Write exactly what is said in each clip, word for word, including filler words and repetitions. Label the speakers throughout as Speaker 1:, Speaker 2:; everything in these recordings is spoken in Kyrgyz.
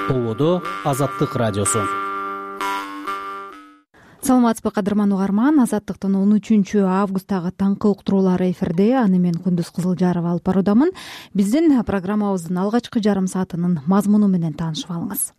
Speaker 1: Ободо Азаттык радиосу.
Speaker 2: Саламатсызбы кадырман угарман, Азаттыктын он үчүнчү августтагы таңкы уктуруулары эфирде. Аны мен Күндүз Кызылжарова алып баруудамын. Биздин программабыздын алгачкы жарым саатынын мазмуну менен таанышып алыңыз.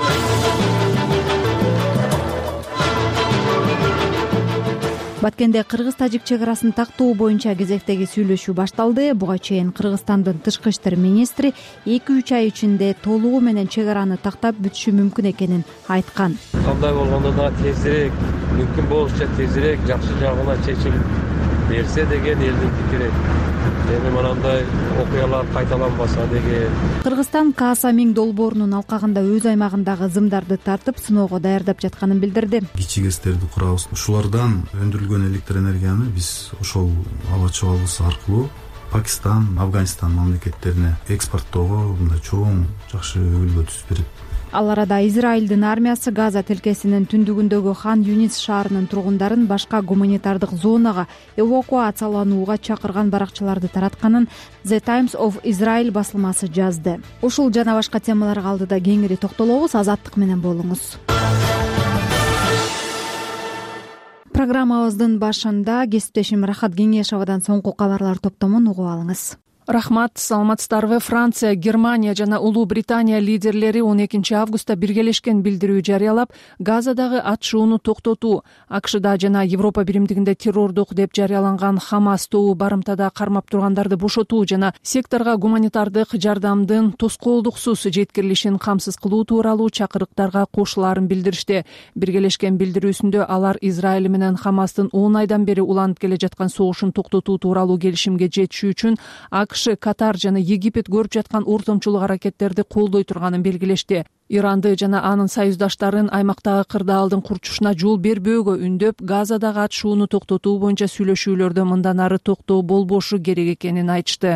Speaker 2: Баткенде кыргыз-тажик чек арасын тактоо боюнча кезектеги сүйлөшүү башталды. Буга чейин Кыргызстандын тышкы иштер министри эки үч ай ичинде толугу менен чек араны тактап бүтүшү мүмкүн экенин айткан.
Speaker 3: Кандай болгондо да тезирээк, мүмкүн болушунча тезирээк жакшы жагына чечим берсе деген элдин пикири. Эми мынандай окуялар кайталанбаса деген.
Speaker 2: Кыргызстан Кааса миң долбоорунун алкагында өз аймагындагы зымдарды тартып сыноого даярдап жатканын билдирди.
Speaker 4: Кичи гэстерди курабыз. Ушулардан өндүрүлгөн электр энергияны биз ошол аба чабалгысы аркылуу Пакистан, Афганистан мамлекеттерине экспорттоого мындай чоң жакшы үлгү түзүп берет.
Speaker 2: Ал арада Израилдин армиясы Газа тилкесинин түндүгүндөгү Хан Юнис шаарынын тургундарын башка гуманитардык зонага эвакуацияланууга чакырган баракчаларды таратканын The Times of Israel басылмасы жазды. Ушул жана башка темаларга алдыда кеңири токтолобуз. Азаттык менен болуңуз. Программабыздын башында кесиптешим Рахат Кеңешовадан соңку кабарлар топтомун угуп алыңыз.
Speaker 5: Рахмат, саламатсыздарбы. Франция, Германия жана Улуу Британия лидерлери он экинчи августта биргелешкен билдирүү жарыялап, Газадагы атышууну токтотуу, АКШда жана Европа биримдигинде террордук деп жарыяланган Хамас тобу барымтада кармап тургандарды бошотуу жана секторго гуманитардык жардамдын тоскоолдуксуз жеткирилишин камсыз кылуу тууралуу чакырыктарга кошулаарын билдиришти. Биргелешкен билдирүүсүндө алар Израиль менен Хамастын он айдан бери уланып келе жаткан согушун токтотуу тууралуу келишимге жетишүү үчүн АКШ, Катар жана Египет көрүп жаткан ортомчулук аракеттерди колдой турганын белгилешти. Иранды жана анын союздаштарын аймактагы кырдаалдын курчушуна жол бербөөгө үндөп, Газадагы атышууну токтотуу боюнча сүйлөшүүлөрдө мындан ары токтоо болбошу керек экенин айтышты.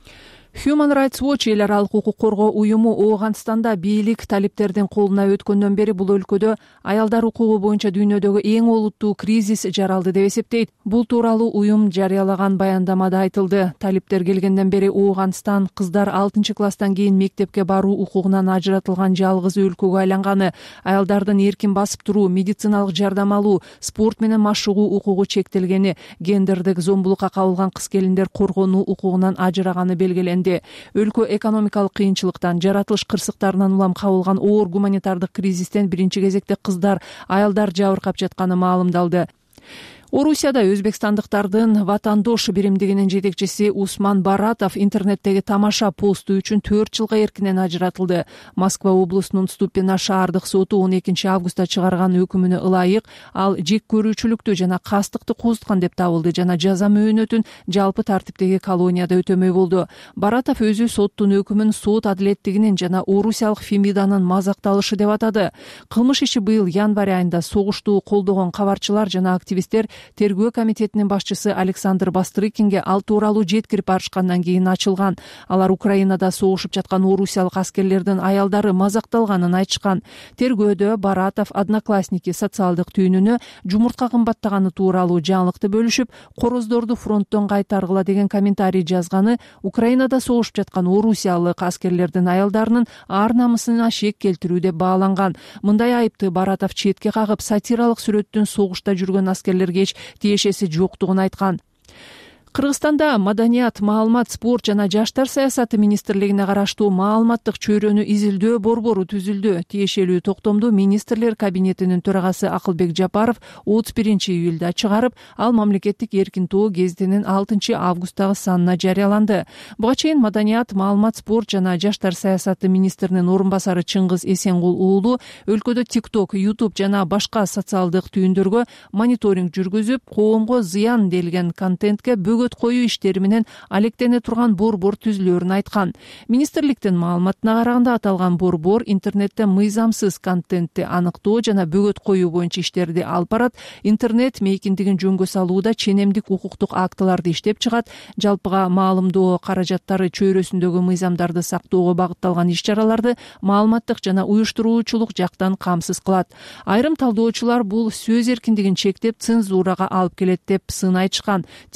Speaker 5: Human Rights Watch эл аралык укук коргоо уюму Ооганстанда бийлик талиптердин колуна өткөндөн бери бул өлкөдө аялдар укугу боюнча дүйнөдөгү эң олуттуу кризис жаралды деп эсептейт. Бул тууралуу уюм жарыялаган баяндамада айтылды. Талиптер келгенден бери Ооганстан кыздар алтынчы класстан кийин мектепке баруу укугунан ажыратылган жалгыз өлкөгө айланганы, аялдардын эркин басып туруу, медициналык жардам алуу, спорт менен машыгуу укугу чектелгени, гендердик зомбулукка кабылган кыз-келиндер коргонуу укугунан ажыраганы белгиленди. Өлкө экономикалык кыйынчылыктан, жаратылыш кырсыктарынан улам кабылган оор гуманитардык кризистен биринчи кезекте кыздар, аялдар жабыркап жатканы маалымдалды. Орусияда өзбекстандыктардын Ватандош биримдигинин жетекчиси Усман Баратов интернеттеги тамаша посту үчүн төрт жылга эркинен ажыратылды. Москва облусунун Ступино шаардык соту он экинчи августта чыгарган өкүмүнө ылайык ал жек көрүүчүлүктү жана кастыкты козуткан деп табылды жана жаза мөөнөтүн жалпы тартиптеги колонияда өтөмөй болду. Баратов өзү соттун өкүмүн сот адилеттигинин жана орусиялык Фемиданын мазакталышы деп атады. Кылмыш иши быйыл январь айында согушту колдогон кабарчылар жана активисттер Тергөө комитетинин башчысы Александр Бастрыкинге ал тууралуу жеткирип барышкандан кийин ачылган. Алар Украинада согушуп жаткан орусиялык аскерлердин аялдары мазакталганын айтышкан. Тергөөдө Баратов одноклассники социалдык түйүнүнө жумуртка кымбаттаганы тууралуу жаңылыкты бөлүшүп, короздорду фронттон кайтаргыла деген комментарий жазганы Украинада согушуп жаткан орусиялык аскерлердин аялдарынын ар намысына шек келтирүү деп бааланган. Мындай айыпты Баратов четке кагып, сатиралык сүрөттүн согушта жүргөн аскерлерге тиешеси жоктугун айткан. Кыргызстанда маданият, маалымат, спорт жана жаштар саясаты министрлигине караштуу маалыматтык чөйрөнү изилдөө борбору түзүлдү. Тиешелүү токтомду министрлер кабинетинин төрагасы Акылбек Жапаров отуз биринчи июлда чыгарып, ал мамлекеттик эркин тоо гезитинин алтынчы августтагы санына жарыяланды. Буга чейин маданият, маалымат, спорт жана жаштар саясаты министринин орун басары Чыңгыз Эсенгул уулу өлкөдө TikTok, YouTube жана башка социалдык түйүндөргө мониторинг жүргүзүп, коомго зыян делген контентке бөгөт коюу иштери менен алектене турган борбор түзүлөөрүн айткан. Министрликтин маалыматына караганда аталган борбор интернетте мыйзамсыз контентти аныктоо жана бөгөт коюу боюнча иштерди алып барат, интернет мейкиндигин жөнгө салууда ченемдик укуктук актыларды иштеп чыгат, жалпыга маалымдоо каражаттары чөйрөсүндөгү мыйзамдарды сактоого багытталган иш-чараларды маалыматтык жана уюштуруучулук жактан камсыз кылат. Айрым талдоочулар бул сөз эркиндигин чектеп, цензурага алып келет деп сын айтышкан. TikTok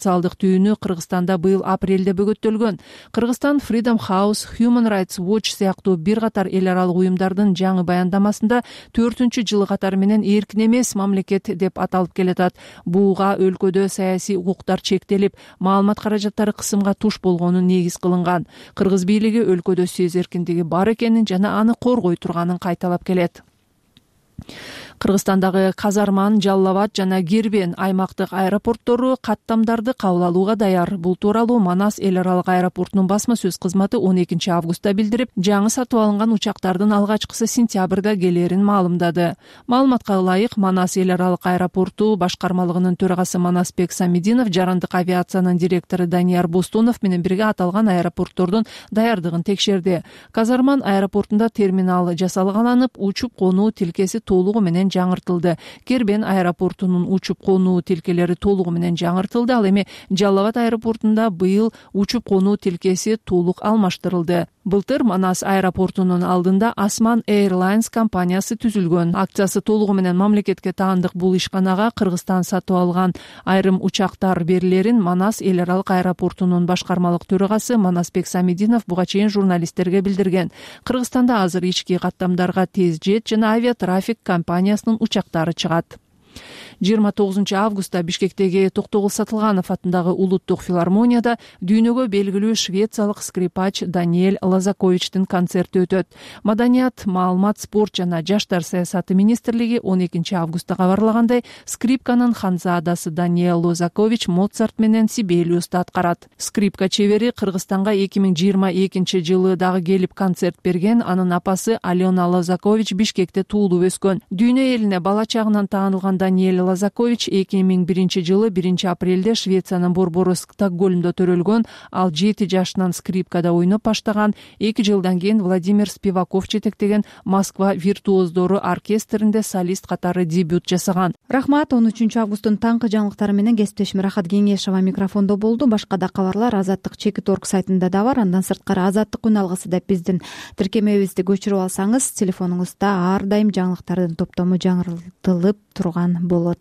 Speaker 5: социалдык түйүнү Кыргызстанда быйыл апрелде бөгөттөлгөн. Кыргызстан Freedom House, Human Rights Watch сыяктуу бир катар эл аралык уюмдардын жаңы баяндамасында төртүнчү жылы катары менен эркин эмес мамлекет деп аталып келатат. Буга өлкөдө саясий укуктар чектелип, маалымат каражаттары кысымга туш болгону негиз кылынган. Кыргыз бийлиги өлкөдө сөз эркиндиги бар экенин жана аны коргой турганын кайталап келет. Кыргызстандагы Казарман, Жалал Абад жана Кербен аймактык аэропорттору каттамдарды кабыл алууга даяр. Бул тууралуу Манас эл аралык аэропортунун басма сөз кызматы он экинчи августта билдирип, жаңы сатып алынган учактардын алгачкысы сентябрда келерин маалымдады. Маалыматка ылайык, Манас эл аралык аэропорту башкармалыгынын төрагасы Манасбек Самидинов, жарандык авиациянын директору Данияр Бостунов менен бирге аталган аэропорттордун даярдыгын текшерди. Казарман аэропортунда терминал жасалганып, учуп конуу тилкеси толугу менен жаңыртылды. Кербен аэропортунун учуп конуу тилкелери толугу менен жаңыртылды. Ал эми Жалал Абад аэропортунда быйыл учуп конуу тилкеси толук алмаштырылды. Былтыр Манас аэропортунун алдында Asman Airlines компаниясы түзүлгөн. Акциясы толугу менен мамлекетке таандык бул ишканага Кыргызстан сатып алган айрым учактар берилерин Манас эл аралык аэропортунун башкармалык төрагасы Манасбек Самидинов буга чейин журналисттерге билдирген. Кыргызстанда азыр ички каттамдарга тез жет жана авиатрафик компаниясынын учактары чыгат. жыйырма тогузунчу августта Бишкектеги Токтогул Сатылганов атындагы улуттук филармонияда дүйнөгө белгилүү швециялык скрипач Даниэль Лозаковичтин концерти өтөт. Маданият, маалымат, спорт жана жаштар саясаты министрлиги он экинчи августта кабарлагандай, скрипканын ханзаадасы Даниэль Лозакович Моцарт менен Сибелиусты аткарат. Скрипка чебери Кыргызстанга эки миң жыйырма экинчи жылы дагы келип концерт берген. Анын апасы Алена Лозакович Бишкекте туулуп өскөн. Дүйнө элине бала чагынан таанылган Даниэль Лозакович эки миң биринчи жылы биринчи апрелде Швециянын борбору Стокгольмдо төрөлгөн. Ал жети жашынан скрипкада ойноп баштаган. эки жылдан кийин Владимир Спиваков жетектеген Москва виртуоздору оркестринде солист катары дебют жасаган.
Speaker 2: Рахмат. он үчүнчү августтун таңкы жаңылыктары менен кесиптешим Рахат Кеңешова микрофондо болду. Башка да кабарлар Азаттык чекит точка орг сайтында да бар. Андан сырткары Азаттык күн алгысы деп биздин тиркемебизди көчүрүп алсаңыз, телефонуңузда ар дайым жаңылыктардын топтому жаңыртылып турган болот.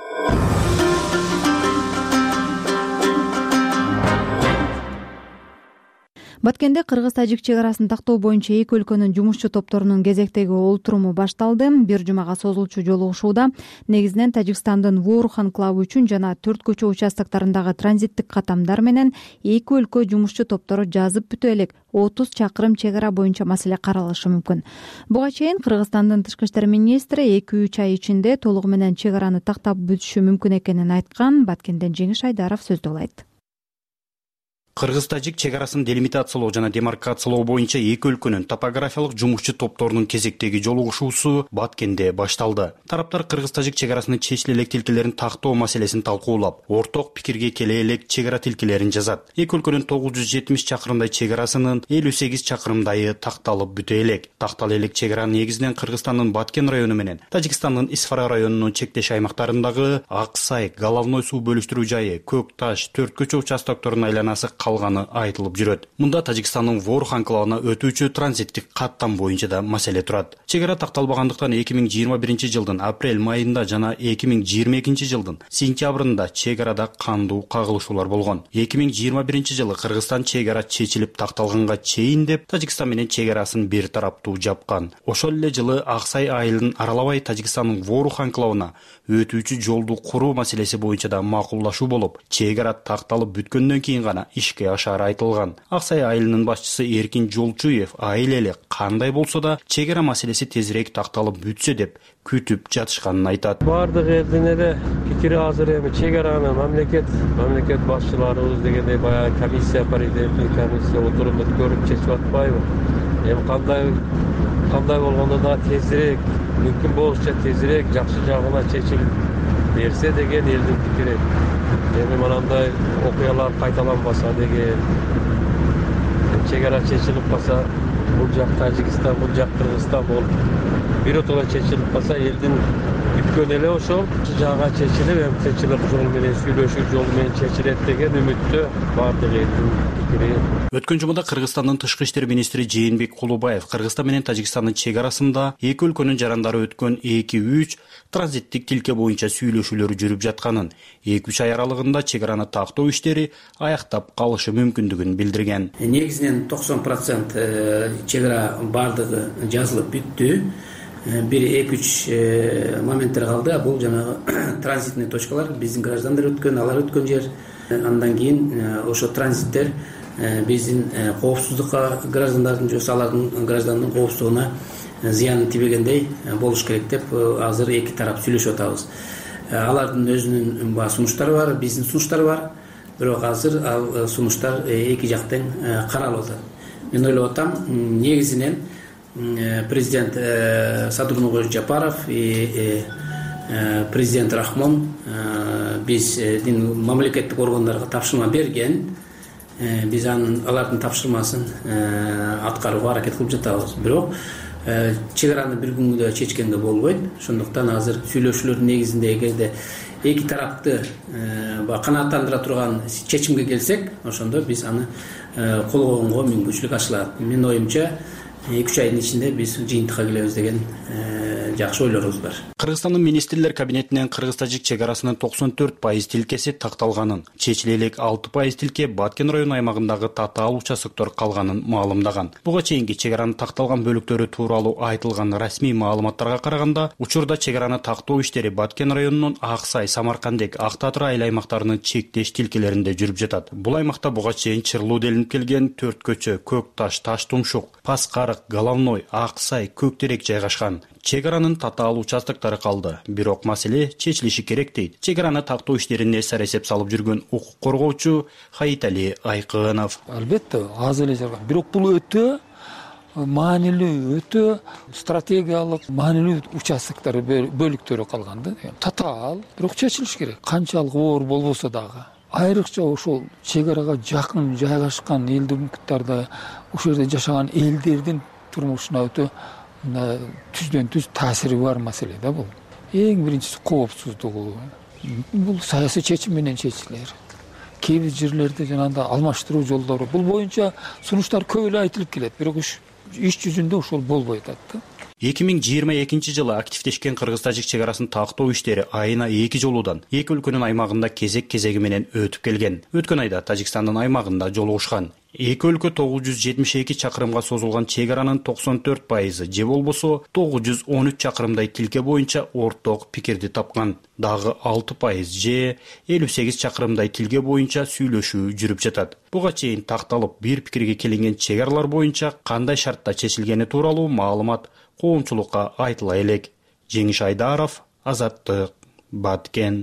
Speaker 2: Баткенде Кыргыз-Тажик чек арасын тактоо боюнча эки өлкөнүн жумушчу топторунун кезектеги олтуруму башталды. Бир жумага созулчу жолугушууда негизинен Тажикстандын Ворух анклавы үчүн жана төрт көчө участоктарындагы транзиттик каттамдар менен эки өлкө жумушчу топтору жазып бүтө элек отуз чакырым чек ара боюнча маселе каралышы мүмкүн. Буга чейин Кыргызстандын тышкы иштер министри эки үч ай ичинде толугу менен чек араны тактап бүтүшү мүмкүн экенин айткан. Баткенден Жеңиш Айдаров сөздү улайт.
Speaker 6: Кыргыз-Тажик чек арасын делимитациялоо жана демаркациялоо боюнча эки өлкөнүн топографиялык жумушчу топторунун кезектеги жолугушуусу Баткенде башталды. Тараптар Кыргыз-Тажик чек арасынын чечиле элек тилкелерин тактоо маселесин талкуулап, орток пикирге келе элек чек ара тилкелерин жазат. Эки өлкөнүн тогуз жүз жетимиш чакырымдай чек арасынын элүү сегиз чакырымдайы такталып бүтө элек. Тактала элек чек ара негизинен Кыргызстандын Баткен району менен Тажикстандын Исфара районунун чектеш аймактарындагы Аксай, Головной суу бөлүштүрүү жайы, Көк Таш, төрт көчө участокторунун айланасы калганы айтылып жүрөт. Мында Тажикстандын Ворух анклавына өтүүчү транзиттик каттам боюнча да маселе турат. Чек ара такталбагандыктан эки миң жыйырма биринчи жылдын апрель майында жана эки миң жыйырма экинчи жылдын сентябрында чек арада кандуу кагылышуулар болгон. эки миң жыйырма биринчи жылы Кыргызстан чек ара чечилип такталганга чейин деп Тажикстан менен чек арасын бир тараптуу жапкан. Ошол эле жылы Аксай айылын аралабай Тажикстандын Ворух анклавына өтүүчү жолду куруу маселеси боюнча да макулдашуу болуп, чек ара такталып бүткөндөн кийин гана ишке ашары айтылган. Аксай айылынын башчысы Эркин Жолчуев айыл эле кандай болсо да чек ара маселеси тезирээк такталып бүтсө деп күтүп жатышканын айтат.
Speaker 3: Бардык элдин эле пикири азыр эми чек араны мамлекет мамлекет башчыларыбыз дегендей баягы комиссия, паритеттик комиссия отуруп өткөрүп чечип атпайбы? Эми кандай кандай болгондо да тезирээк, мүмкүн болушунча тезирээк жакшы жагына чечилип берсе деген элдин пикири. Эми мынандай окуялар кайталанбаса деген, чек ара чечилип калса, бул жак Тажикстан, бул жак Кыргызстан болуп биротоло чечилип калса, элдин бүткөн эле ошол жага чечилип, эми тынччылык жол менен, сүйлөшүү жолу менен чечилет деген үмүттө бардык элдин пикири.
Speaker 6: Өткөн жумада Кыргызстандын тышкы иштер министри Жээнбек Кулубаев Кыргызстан менен Тажикстандын чек арасында эки өлкөнүн жарандары өткөн эки үч транзиттик тилке боюнча сүйлөшүүлөр жүрүп жатканын, эки үч ай аралыгында чек араны тактоо иштери аяктап калышы мүмкүндүгүн билдирген.
Speaker 7: Негизинен токсон процент чек ара бардыгы жазылып бүттү. Бир эки үч моменттер калды. Бул жанагы транзитный точкалар, биздин граждандар өткөн, алар өткөн жер. Андан кийин ошо транзиттер биздин коопсуздукка, граждандардын же алардын гражданынын коопсуздугуна зыяны тийбегендей болуш керек деп азыр эки тарап сүйлөшүп атабыз. Алардын өзүнүн баа сунуштары бар, биздин сунуштар бар. Бирок азыр ал сунуштар эки жактан каралып атат. Мен ойлоп атам, негизинен президент Садыр Жапаров и президент Рахмон биздин мамлекеттик органдарга тапшырма берген. Биз анын алардын тапшырмасын аткарууга аракет кылып жатабыз. Бирок чек араны бир күнгө чечкенге болбойт. Ошондуктан азыр сүйлөшүүлөрдүн негизинде эгерде эки тарапты канааттандыра турган чечимге келсек, ошондо биз аны кол койгонго мүмкүнчүлүк ачылат. Менин оюмча эки үч айдын ичинде биз жыйынтыкка келебиз деген жакшы ойлорубуз бар.
Speaker 6: Кыргызстандын министрлер кабинетинен Кыргыз-Тажик чек арасынын токсон төрт пайыз тилкеси такталганын, чечиле элек алты пайыз тилке Баткен району аймагындагы татаал участоктор калганын маалымдаган. Буга чейинки чек аранын такталган бөлүктөрү тууралуу айтылган расмий маалыматтарга караганда, учурда чек араны тактоо иштери Баткен районунун Аксай, Самаркандек, Ак Татыр айыл аймактарынын чектеш тилкелеринде жүрүп жатат. Бул аймакта буга чейин чырлуу делинип келген Төрт көчө, Көк Таш, Таш Тумшук, Паскарык, Головной, Аксай, Көк Терек жайгашкан. Чек аранын татаал участоктору калды. Бирок маселе чечилиши керек дейт. Чек араны тактоо иштерине эсер эсеп салып жүргөн укук коргоочу Хаитали Айкынов.
Speaker 8: Албетте, аз эле жарган. Бирок бул өтө маанилүү, өтө стратегиялык маанилүү участоктор, бөлүктөрү калган да. Татаал, бирок чечилиш керек. Канчалык оор болбосо дагы. Айрыкча ошол чек арага жакын жайгашкан элдиктарда, ошол жерде жашаган элдердин турмушуна өтө түздөн түз таасири бар маселе да бул. Эң биринчиси коопсуздугу. Бул саясий чечим менен чечилер. Кээ бир жерлерде жанагындай алмаштыруу жолдору, бул боюнча сунуштар көп эле айтылып келет, бирок иш жүзүндө ошол болбой атат да.
Speaker 6: эки миң жыйырма экинчи жылы активдешкен Кыргыз-Тажик чек арасын тактоо иштери айына эки жолудан эки өлкөнүн аймагында кезек-кезеги менен өтүп келген. Өткөн айда Тажикстандын аймагында жолугушкан. Эки өлкө тогуз жүз жетимиш эки чакырымга созулган чек аранын токсон төрт пайызы же болбосо тогуз жүз он үч чакырымдай тилке боюнча орток пикирди тапкан. Дагы алты пайыз же элүү сегиз чакырымдай тилке боюнча сүйлөшүү жүрүп жатат. Буга чейин такталып бир пикирге келинген чек аралар боюнча кандай шартта чечилгени тууралуу маалымат коомчулукка айтыла элек. Жеңиш Айдаров, Азаттык, Баткен.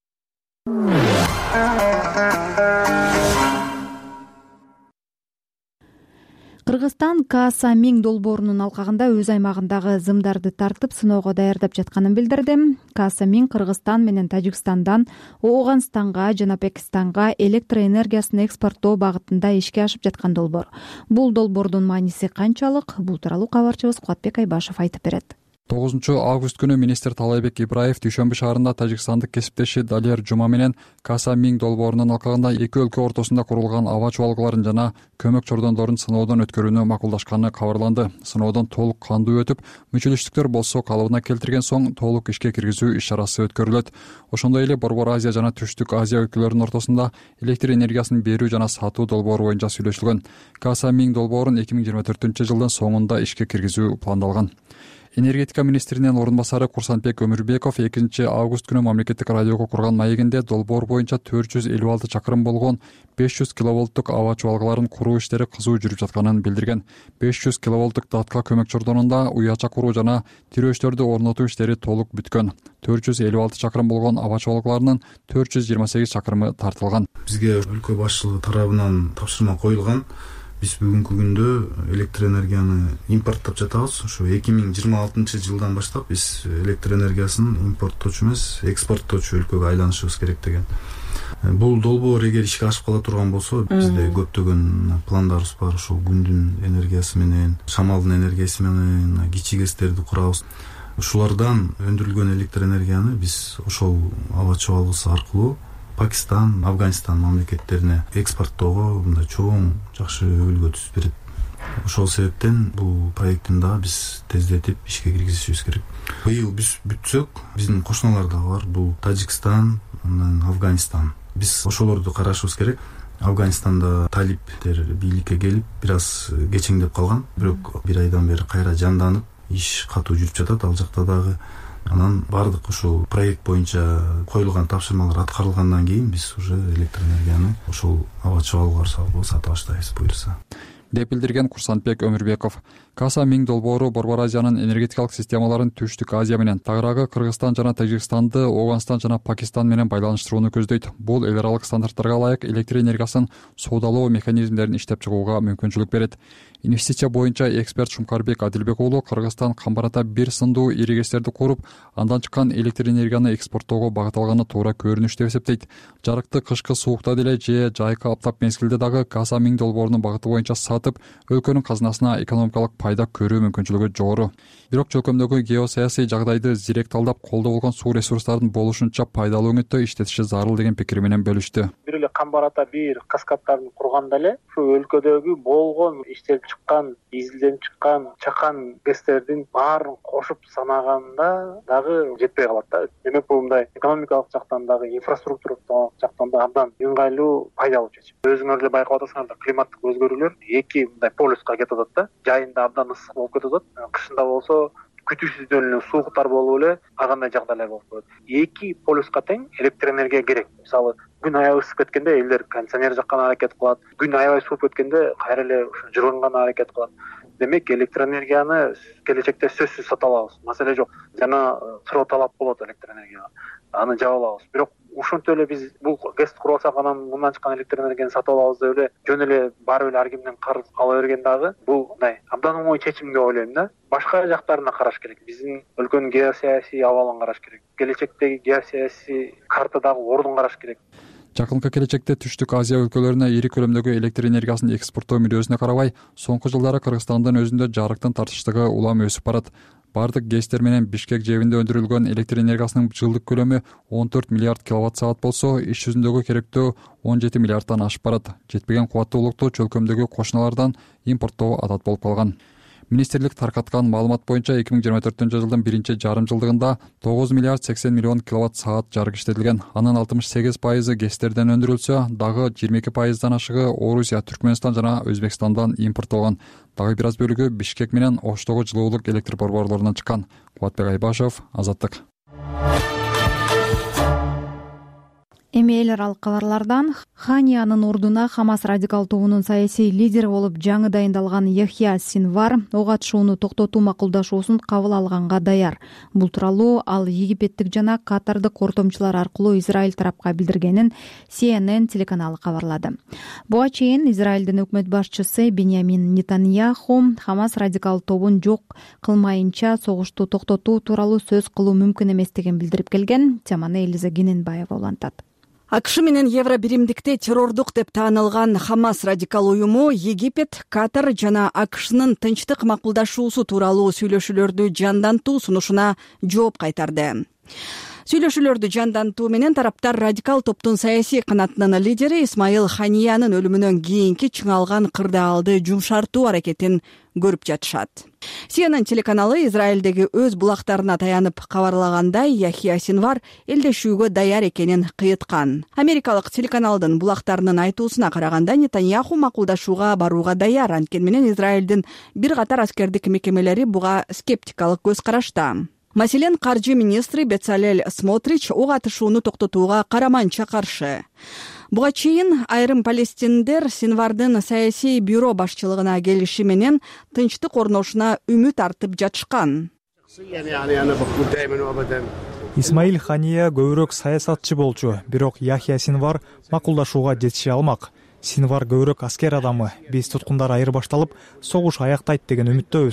Speaker 2: Кыргызстан Кааса миң долбоорунун алкагында өз аймагындагы зымдарды тартып сыноого даярдап жатканын билдирди. Кааса миң Кыргызстан менен Тажикстандан Ооганстанга жана Пакистанга электр энергиясын экспорттоо багытында ишке ашып жаткан долбоор. Бул долбоордун мааниси канчалык? Бул тууралуу кабарчыбыз Кубатбек Айбашев айтып берет.
Speaker 9: тогузунчу август күнү министр Талайбек Ибраев Дүйшөмбү шаарында тажикстандык кесиптеши Далер Жума менен Кааса миң долбоорунун алкагында эки өлкө ортосунда курулган аба чубалгыларын жана көмөк чордондорун сыноодон өткөрүүнү макулдашканы кабарланды. Сыноодон толук кандуу өтүп, мүчөлүштүктөр болсо калыбына келтирген соң толук ишке киргизүү иш-чарасы өткөрүлөт. Ошондой эле Борбор Азия жана Түштүк Азия өлкөлөрүнүн ортосунда электр энергиясын берүү жана сатуу долбоору боюнча сүйлөшүлгөн. Кааса миң долбоорун эки миң жыйырма төртүнчү жылдын соңунда ишке киргизүү пландалган. Энергетика министринин орун басары Курсанбек Өмүрбеков экинчи август күнү мамлекеттик радиого курган маегинде долбоор боюнча төрт жүз элүү алты чакырым болгон беш жүз киловолттук аба чубалгыларын куруу иштери кызуу жүрүп жатканын билдирген. беш жүз киловолттук датка көмөк чордонунда уяча куруу жана тирөөчтөрдү орнотуу иштери толук бүткөн. төрт жүз элүү алты чакырым болгон аба чубалгыларынын төрт жүз жыйырма сегиз чакырымы тартылган.
Speaker 4: Бизге өлкө башчылыгы тарабынан тапшырма коюлган. Биз бүгүнкү күндө электр энергияны импорттоп жатабыз. Ошо эки миң жыйырма алтынчы жылдан баштап биз электр энергиясын импорттоочу эмес, экспорттоочу өлкөгө айланышыбыз керек деген. Бул долбоор эгер ишке ашып кала турган болсо, бизде көптөгөн пландарыбыз бар. Ошол күндүн энергиясы менен, шамалдын энергиясы менен кичи гэстерди курабыз. Ушулардан өндүрүлгөн электр энергияны биз ошол аба чабалгысы аркылуу Пакистан, Афганистан мамлекеттерине экспорттоого мындай чоң жакшы үлгү түзүп берет. Ошол себептен бул проекттин дагы биз тездетип ишке киргизишибиз керек. Быйыл биз бүтсөк, биздин кошуналар дагы бар. Бул Тажикстан, анан Афганистан. Биз ошолорду карашыбыз керек. Афганистанда талиптер бийликке келип, бир аз кечеңдеп калган. Бирок бир айдан бери кайра жанданып, иш катуу жүрүп жатат ал жакта дагы. Анан бардык ушул проект боюнча коюлган тапшырмалар аткарылгандан кийин биз уже электр энергияны ошол аба чабалгы аркылуу сатып баштайбыз буюрса,
Speaker 9: деп билдирген Курсантбек Өмүрбеков. Каса Миң долбоору Борбор Азиянын энергетикалык системаларын Түштүк Азия менен тагыраагы Кыргызстан жана Тажикстанды Ооганстан жана Пакистан менен байланыштырууну көздөйт. Бул эл аралык стандарттарга ылайык электр энергиясын соодалоо механизмдерин иштеп чыгууга мүмкүнчүлүк берет. Инвестиция боюнча эксперт Шумкарбек Адилбек уулу Кыргызстан камбарата бир сындуу иригестерди куруп, андан чыккан электр энергияны экспорттоого багыт алганы туура көрүнүш деп эсептейт. Жарыкты кышкы суукта деле же жайкы аптап мезгилде дагы Каса Миң долбоорунун багыты боюнча сатып, өлкөнүн казынасына экономикалык пайда көрүү мүмкүнчүлүгү жогору. Бирок чөлкөмдөгү геосаясий жагдайды зирек талдап, колдо болгон суу ресурстарын болушунча пайдалуу өңүттө иштетиши зарыл деген пикир менен бөлүштү.
Speaker 10: Бир эле камбарата бир каскадтарын курганда эле ушу өлкөдөгү болгон иштелип чыккан, изилденип чыккан чакан гэстердин баарын кошуп санаганда дагы жетпей калат да. Демек бул мындай экономикалык жактан дагы, инфраструктуралык жактан да абдан ыңгайлуу, пайдалуу чечим. Өзүңөр эле байкап атасыңар да, климаттык өзгөрүүлөр эки мындай полюска кетип атат да. Жайында абдан ысык болуп кетип атат, кышында болсо күтүүсүздөн эле сууктар болуп эле ар кандай жагдайлар болуп коет. Эки полюска тең электр энергия керек. Мисалы, күн аябай ысып кеткенде элдер кондиционер жаккан аракет кылат. Күн аябай сууп кеткенде кайра эле жылынган аракет кылат. Демек электр энергияны келечекте сөзсүз сата алабыз. Маселе жок. Жана суроо талап болот электр энергияга. Аны жаба алабыз. Бирок ошентип эле биз бул гэс куруп алсак, анан мындан чыккан электр энергияны сатып алабыз деп эле жөн эле барып эле ар кимден карыз ала берген дагы бул мындай абдан оңой чечим деп ойлойм да. Башка жактарына караш керек. Биздин өлкөнүн геосаясий абалын караш керек. Келечектеги геосаясий картадагы ордун караш керек.
Speaker 9: Жакынкы келечекте Түштүк Азия өлкөлөрүнө ири көлөмдөгү электр энергиясын экспорттоо мүлөөсүнө карабай, соңку жылдары Кыргызстандын өзүндө жарыктын тартыштыгы улам өсүп барат. Бардык гэстер менен Бишкек жэбинде өндүрүлгөн электр энергиясынын жылдык көлөмү он төрт миллиард киловатт саат болсо, иш жүзүндөгү керектөө он жети миллиардтан ашып барат. Жетпеген кубаттуулукту чөлкөмдөгү кошуналардан импорттоо адат болуп калган. Министрлик таркаткан маалымат боюнча эки миң жыйырма төртүнчү жылдын биринчи жарым жылдыгында тогуз миллиард сексен миллион киловатт саат жарык иштетилген. Анын алтымыш сегиз пайызы гэстерден өндүрүлсө, дагы жыйырма эки пайыздан ашыгы Орусия, Түркмөнстан жана Өзбекстандан импорттолгон. Дагы бир аз бөлүгү Бишкек менен Оштогу жылуулук электр борборлорунан чыккан. Кубатбек Айбашев, Азаттык.
Speaker 2: Эми эл аралык кабарлардан Ханиянын ордуна Хамас радикал тобунун саясий лидери болуп жаңы дайындалган Яхья Синвар ок атышууну токтотуу макулдашуусун кабыл алганга даяр. Бул тууралуу ал египеттик жана катардык ортомчулар аркылуу Израиль тарапка билдиргенин Си Эн Эн телеканалы кабарлады. Буга чейин Израилдин өкмөт башчысы Беньямин Нетаньяху Хамас радикал тобун жок кылмайынча согушту токтотуу тууралуу сөз кылуу мүмкүн эместигин билдирип келген. Теманы Элиза Гененбаева улантат.
Speaker 11: АКШ менен Евро биримдикте террордук деп таанылган Хамас радикал уюму Египет, Катар жана АКШнын тынчтык макулдашуусу тууралуу сүйлөшүүлөрдү жандантуу сунушуна жооп кайтарды. Сүйлөшүүлөрдү жандантуу менен тараптар радикал топтун саясий канатынын лидери Исмаил Ханиянын өлүмүнөн кийинки чыңалган кырдаалды жумшартуу аракетин көрүп жатышат. Си Эн Эн телеканалы Израилдеги өз булактарына таянып кабарлагандай, Яхья Синвар элдешүүгө даяр экенин кыйыткан. Америкалык телеканалдын булактарынын айтуусуна караганда, Нетаньяху макулдашууга барууга даяр, анткени менен Израилдин бир катар аскердик мекемелери буга скептикалык көз карашта. Маселен, каржы министри Бецалель Смотрич ок атышууну токтотууга караманча каршы. Буга чейин айрым палестиндер Синвардын саясий бюро башчылыгына келиши менен тынчтык орношуна үмүт артып жатышкан.
Speaker 12: Исмаил Хания көбүрөөк саясатчы болчу, бирок Яхья Синвар макулдашууга жетише алмак. Синвар көбүрөөк аскер адамы, биз туткундар айырбашталып, согуш аяктайт деген үмүттөбүз.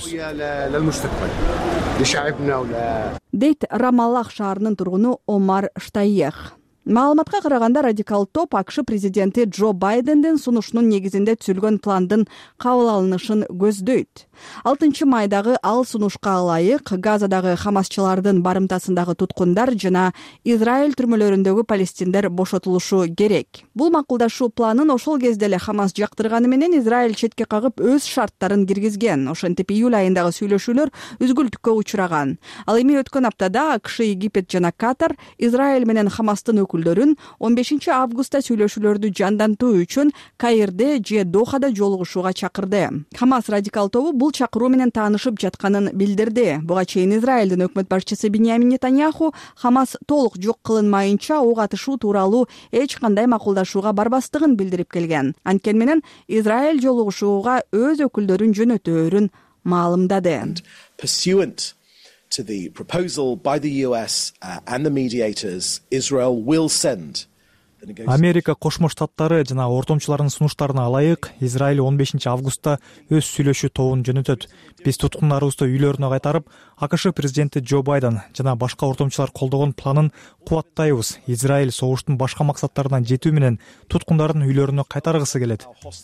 Speaker 11: Дейт Рамаллах шаарынын тургуну Омар Штайех. Маалыматка караганда радикал топ АКШ президенти Джо Байдендин сунушунун негизинде түзүлгөн пландын кабыл алынышын көздөйт. алтынчы майдагы ал сунушка ылайык Газадагы хамасчылардын барымтасындагы туткундар жана Израиль түрмөлөрүндөгү палестиндер бошотулушу керек. Бул макулдашуу планын ошол кезде эле Хамас жактырганы менен Израиль четке кагып өз шарттарын киргизген. Ошентип июль айындагы сүйлөшүүлөр үзгүлтүккө учураган. Ал эми өткөн аптада АКШ, Египет жана Катар Израиль менен Хамастын өкүлдөрүн он бешинчи августта сүйлөшүүлөрдү жандантуу үчүн Каирде же Дохада жолугушууга чакырды. Хамас радикал тобу бул чакыруу менен таанышып жатканын билдирди. Буга чейин Израилдин өкмөт башчысы Биньямин Нетаньяху Хамас толук жок кылынмайынча ок атышуу тууралуу эч кандай макулдашууга барбастыгын билдирип келген. Анткени менен Израиль жолугушууга өз өкүлдөрүн жөнөтөөрүн маалымдады.
Speaker 13: Pursuant to the proposal by the U S uh, and the mediators, Israel will send
Speaker 12: Америка Кошмо Штаттары жана ортомчулардын сунуштарына ылайык Израиль он бешинчи августта өз сүйлөшүү тобун жөнөтөт. Биз туткундарыбызды үйлөрүнө кайтарып, АКШ президенти Джо Байден жана башка ортомчулар колдогон планын кубаттайбыз. Израиль согуштун башка максаттарына жетүү менен туткундардын үйлөрүнө кайтаргысы келет.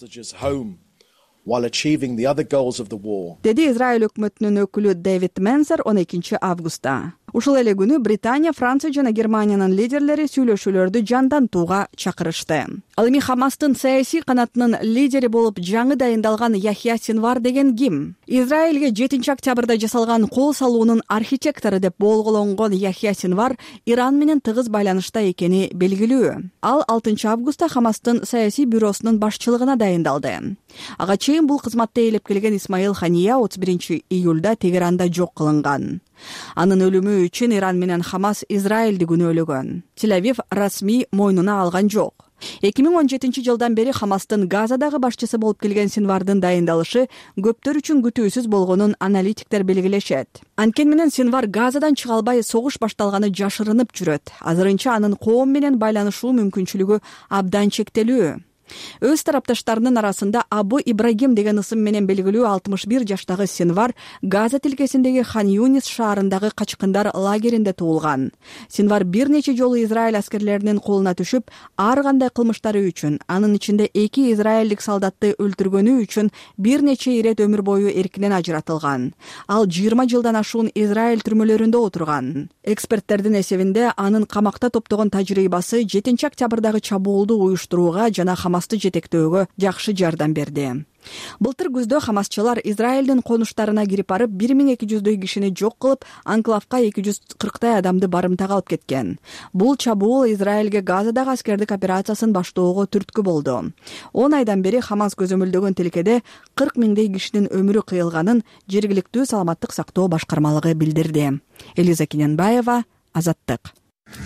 Speaker 11: Деди Израиль өкмөтүнүн өкүлү Дэвид Мензер он экинчи августта. Ушул эле күнү Британия, Франция жана Германиянын лидерлери сүйлөшүүлөрдү жандантууга чакырышты. Ал эми Хамастын саясий канатынын лидери болуп жаңы дайындалган Яхья Синвар деген ким? Израилге жетинчи октябрда жасалган кол салуунун архитектору деп болгологон Яхья Синвар Иран менен тыгыз байланышта экени белгилүү. Ал алтынчы августта Хамастын саясий бюросунун башчылыгына дайындалды. Ага чейин бул кызматта ээлеп келген Исмаил Хания отуз биринчи июлда Тегеранда жок кылынган. Анын өлүмү үчүн Иран менен Хамас Израилди күнөөлөгөн. Тель-Авив расмий мойнуна алган жок. эки миң он жетинчи жылдан бери Хамастын Газадагы башчысы болуп келген Синвардын дайындалышы көптөр үчүн күтүүсүз болгонун аналитиктер белгилешет. Анткени менен Синвар Газадан чыга албай согуш башталганы жашырынып жүрөт. Азырынча анын коом менен байланышуу мүмкүнчүлүгү абдан чектелүү. Өз тарапташтарынын арасында Абу Ибрагим деген ысым менен белгилүү алтымыш бир жаштагы Синвар Газа тилкесиндеги Хан Юнис шаарындагы качкындар лагеринде туулган. Синвар бир нече жолу Израиль аскерлеринин колуна түшүп, ар кандай кылмыштары үчүн, анын ичинде эки израилдик солдатты өлтүргөнү үчүн бир нече ирет өмүр бою эркинен ажыратылган. Ал жыйырма жылдан ашуун Израиль түрмөлөрүндө отурган. Эксперттердин эсебинде анын камакта топтогон тажрыйбасы жетинчи октябрдагы чабуулду уюштурууга жана Хамасты жетектөөгө жакшы жардам берди. Былтыр күздө хамасчылар Израилдин конуштарына кирип барып бир миң эки жүздөй кишини жок кылып, анклавка эки жүз кырктай адамды барымтага алып кеткен. Бул чабуул Израилге Газадагы аскердик операциясын баштоого түрткү болду. он айдан бери Хамас көзөмөлдөгөн тилкеде кырк миңдей кишинин өмүрү кыйылганын жергиликтүү саламаттык сактоо башкармалыгы билдирди. Элиза Кененбаева, Азаттык.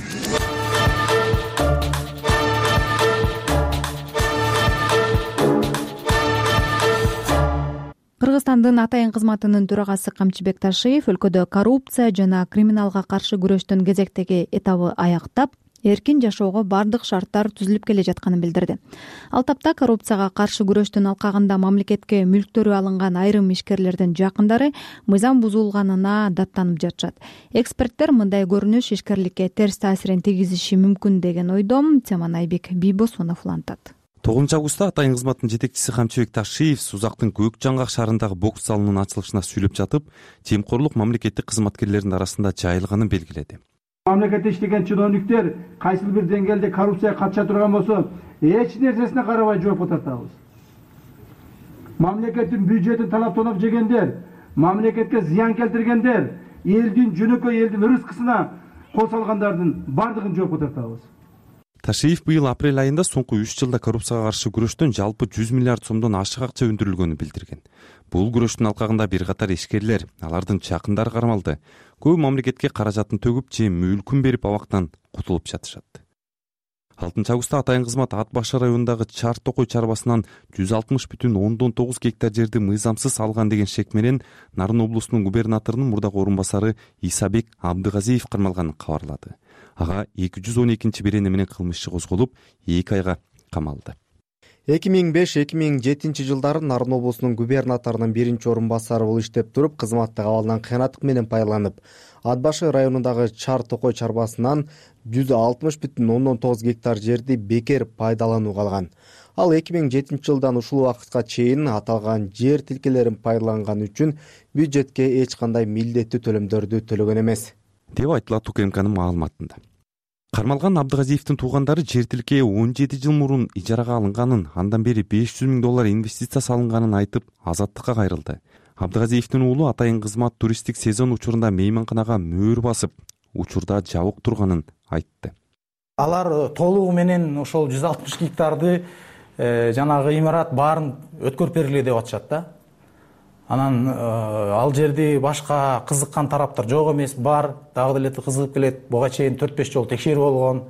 Speaker 2: Кыргызстандын Атайын кызматынын төрагасы Камчыбек Ташиев өлкөдө коррупция жана криминалга каршы күрөштүн кезектеги этабы аяктап, эркин жашоого бардык шарттар түзүлүп келе жатканын билдирди. Ал тапта коррупцияга каршы күрөштүн алкагында мамлекетке мүлктөрү алынган айрым ишкерлердин жакындары мыйзам бузулганына даттанып жатышат. Эксперттер мындай көрүнүш ишкерликке терс таасирин тийгизиши мүмкүн деген ойдо. Теманы Айбек Бийбосунов улантат.
Speaker 14: тогузунчу августта Атайын кызматтын жетекчиси Камчыбек Ташиев Сузактын Көк Жаңгак шаарындагы бокс залынын ачылышына сүйлөп жатып, темкорлук мамлекеттик кызматкерлердин арасында жайылганын белгиледи.
Speaker 15: Мамлекетте иштеген чиновниктер кайсы бир деңгээлде коррупцияга катыша турган болсо, эч нерсесине карабай жоопко тартабыз. Мамлекеттин бюджетин талап-тонап жегендер, мамлекетке зыян келтиргендер, элдин жөнөкөй элдин рызкысына кол салгандардын бардыгын жоопко тартабыз.
Speaker 14: Ташиев быйыл апрель айында соңку үч жылда коррупцияга каршы күрөштөн жалпы жүз миллиард сомдон ашык акча өндүрүлгөнүн билдирген. Бул күрөштүн алкагында бир катар ишкерлер, алардын жакындары кармалды. Көбү мамлекетке каражатын төгүп же мүлкүн берип абактан кутулуп жатышат. алтынчы августта Атайын кызмат Ат Башы районундагы Чар Токой чарбасынан жүз алтымыш бүтүн ондон тогуз гектар жерди мыйзамсыз алган деген шек менен Нарын облусунун губернаторунун мурдагы орун басары Исабек Абдыгазиев кармалганын кабарлады. Ага эки жүз он экинчи берене менен кылмыш иши козголуп, эки айга камалды.
Speaker 16: эки миң беш эки миң жетинчи жылдары Нарын облусунун губернаторунун биринчи орун басары болуп иштеп туруп, кызматтык абалынан кыянаттык менен пайдаланып, Ат башы районундагы Чар Токой чарбасынан жүз алтымыш бүтүн ондон тогуз гектар жерди бекер пайдаланууга алган. Ал эки миң жетинчи жылдан ушул убакытка чейин аталган жер тилкелерин пайдаланган үчүн бюджетке эч кандай милдеттүү төлөмдөрдү төлөгөн эмес,
Speaker 14: деп айтылат УКМКнын маалыматында. Кармалган Абдыгазиевдин туугандары жер тилкее он жети жыл мурун ижарага алынганын, андан бери беш жүз миң доллар инвестиция салынганын айтып, азаттыкка кайрылды. Абдыгазиевдин уулу атайын кызмат туристтик сезон учурунда мейманканага мөөр басып, учурда жабык турганын айтты.
Speaker 17: Алар толугу менен ошол жүз алтымыш гектарды жанагы имарат баарын өткөрүп бергиле деп атышат да. Анан ал жерди башка кызыккан тараптар жок эмес, бар, дагы деле кызыгып келет. Буга чейин төрт беш жолу текшерүү болгон.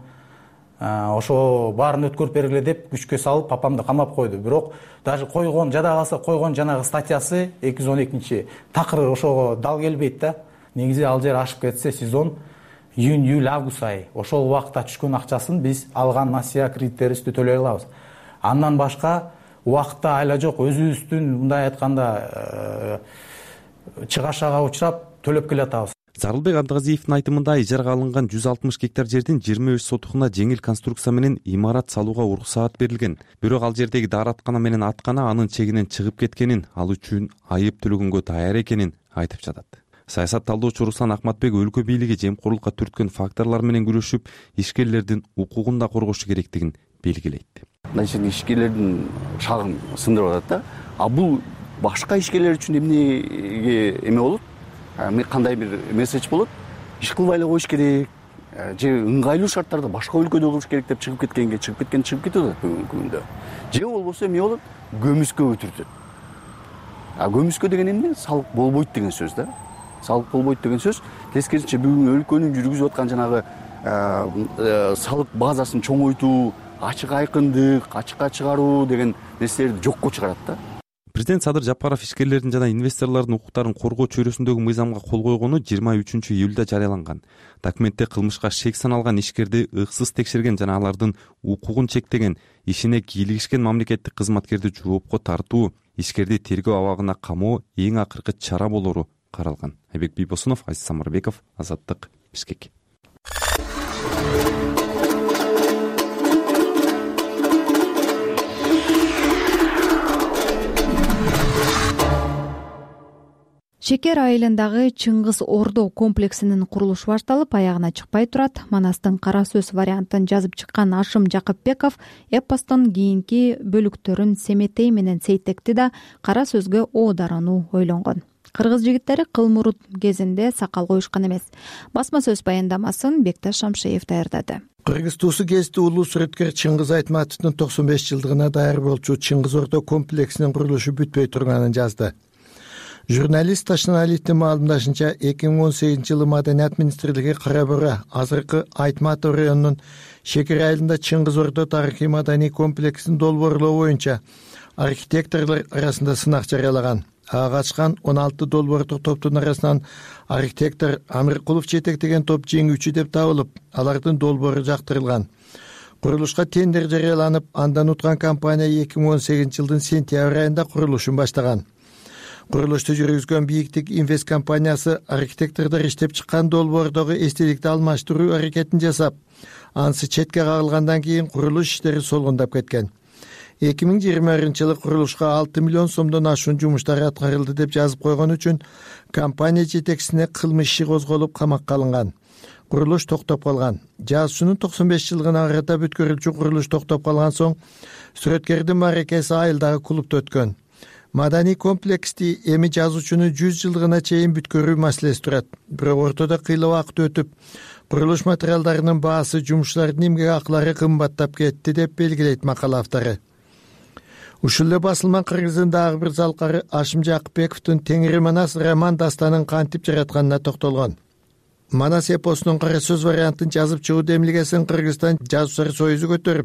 Speaker 17: Ошо баарын өткөрүп бергиле деп күчкө салып папамды камап койду. Бирок даже койгон, жада калса койгон жанагы статьясы эки жүз он экинчи такыры ошого дал келбейт да. Негизи ал жер ашып кетсе сезон июнь, июль, август айы. Ошол убакытта түшкөн акчасын биз алган насыя кредиттерибизди төлөй алабыз. Андан башка убакытта айла жок, өзүбүздүн мындай айтканда чыгашага учурап төлөп келатабыз.
Speaker 14: Зарылбек Абдыгазиевдин айтымында ижарага алынган жүз алтымыш гектар жердин жыйырма беш сотухуна жеңил конструкция менен имарат салууга уруксаат берилген. Бирок ал жердеги даараткана менен аткана анын чегинен чыгып кеткенин, ал үчүн айып төлөгөнгө даяр экенин айтып жатат. Саясат талдоочу Руслан Акматбек өлкө бийлиги жемкорлукка түрткөн факторлор менен күрөшүп, ишкерлердин укугун да коргошу керектигин белгилейт.
Speaker 18: Значит, ишкерлердин шагын сындырып атат да. А бул башка ишкерлер үчүн эмнеге эме болот? Кандай бир месседж болот? Иш кылбай эле коюш керек, же ыңгайлуу шарттарда башка өлкөдө кылыш керек деп чыгып кеткенге чыгып кеткен чыгып кетип атат бүгүнкү күндө. Же болбосо эмне болот? Көмүскө өтүрүлөт. А көмүскө деген эмне? Салык болбойт деген сөз да. Салык болбойт деген сөз тескерисинче бүгүн өлкөнүн жүргүзүп аткан жанагы салык базасын чоңойтуу, ачык айкындык, ачыкка чыгаруу деген нерселерди жокко чыгарат да.
Speaker 14: Президент Садыр Жапаров ишкерлердин жана инвесторлордун укуктарын коргоо чөйрөсүндөгү мыйзамга кол койгону жыйырма үчүнчү июлда жарыяланган. Документте кылмышка шек саналган ишкерди ыксыз текшерген жана алардын укугун чектеген, ишине кийлигишкен мамлекеттик кызматкерди жоопко тартуу, ишкерди тергөө абагына камоо эң акыркы чара болору каралган. Айбек Бийбосунов, Азиз Самарбеков, Азаттык, Бишкек.
Speaker 2: Шекер айылындагы Чыңгыз Ордо комплексинин курулушу башталып, аягына чыкпай турат. Манастын кара сөз вариантын жазып чыккан Ашым Жакыпбеков эпостун кийинки бөлүктөрүн Семетей менен сейтекти да кара сөзгө оодарууну ойлонгон. Кыргыз жигиттери кылмурут кезинде сакал коюшкан эмес. Басма сөз баяндамасын Бекташ Шамшиев даярдады.
Speaker 19: Кыргыз туусу кезинде улуу сүрөткер Чыңгыз Айтматовдун токсон беш жылдыгына даяр болчу Чыңгыз Ордо комплексинин курулушу бүтпөй турганын жазды. Журналист Ташналиевдин маалымдашынча эки миң он сегизинчи жылы Маданият министрлиги Кара Бура, азыркы Айтматов районунун Шекер айылында Чыңгыз Ордо тарыхый маданий комплексин долбоорлоо боюнча архитекторлор арасында сынак жарыялаган. Ага катышкан он алты долбоордук топтун арасынан архитектор Амиркулов жетектеген топ жеңүүчү деп табылып, алардын долбоору жактырылган. Курулушка тендер жарыяланып, андан уткан компания эки миң он сегизинчи жылдын сентябрь айында курулушун баштаган. Курулушту жүргүзгөн Бийиктик Инвест компаниясы архитектордор иштеп чыккан долбоордогу эстеликти алмаштыруу аракетин жасап, анысы четке кагылгандан кийин курулуш иштери солгундап кеткен. эки миң жыйырма биринчи жылы курулушка алты миллион сомдон ашуун жумуштар аткарылды деп жазып койгон үчүн компания жетекчисине кылмыш иши козголуп камакка алынган. Курулуш токтоп калган. Жазуучунун токсон беш жылдыгына карата бүткөрүлчү курулуш токтоп калган соң сүрөткердин мааракеси айылдагы клубда өткөн. Маданий комплексти эми жазуучунун жүз жылдыгына чейин бүткөрүү маселеси турат. Бирок ортодо кыйла убакыт өтүп, курулуш материалдарынын баасы, жумуштардын эмгек акылары кымбаттап кетти деп белгилейт макала автору. Ушул эле басылман кыргыздын дагы бир залкары Ашым Жакыпбековдун Теңири Манас роман дастанын кантип жаратканына токтолгон. Манас эпосунун кара сөз вариантын жазып чыгуу демилгесин Кыргызстан жазуучулар союзу көтөрүп,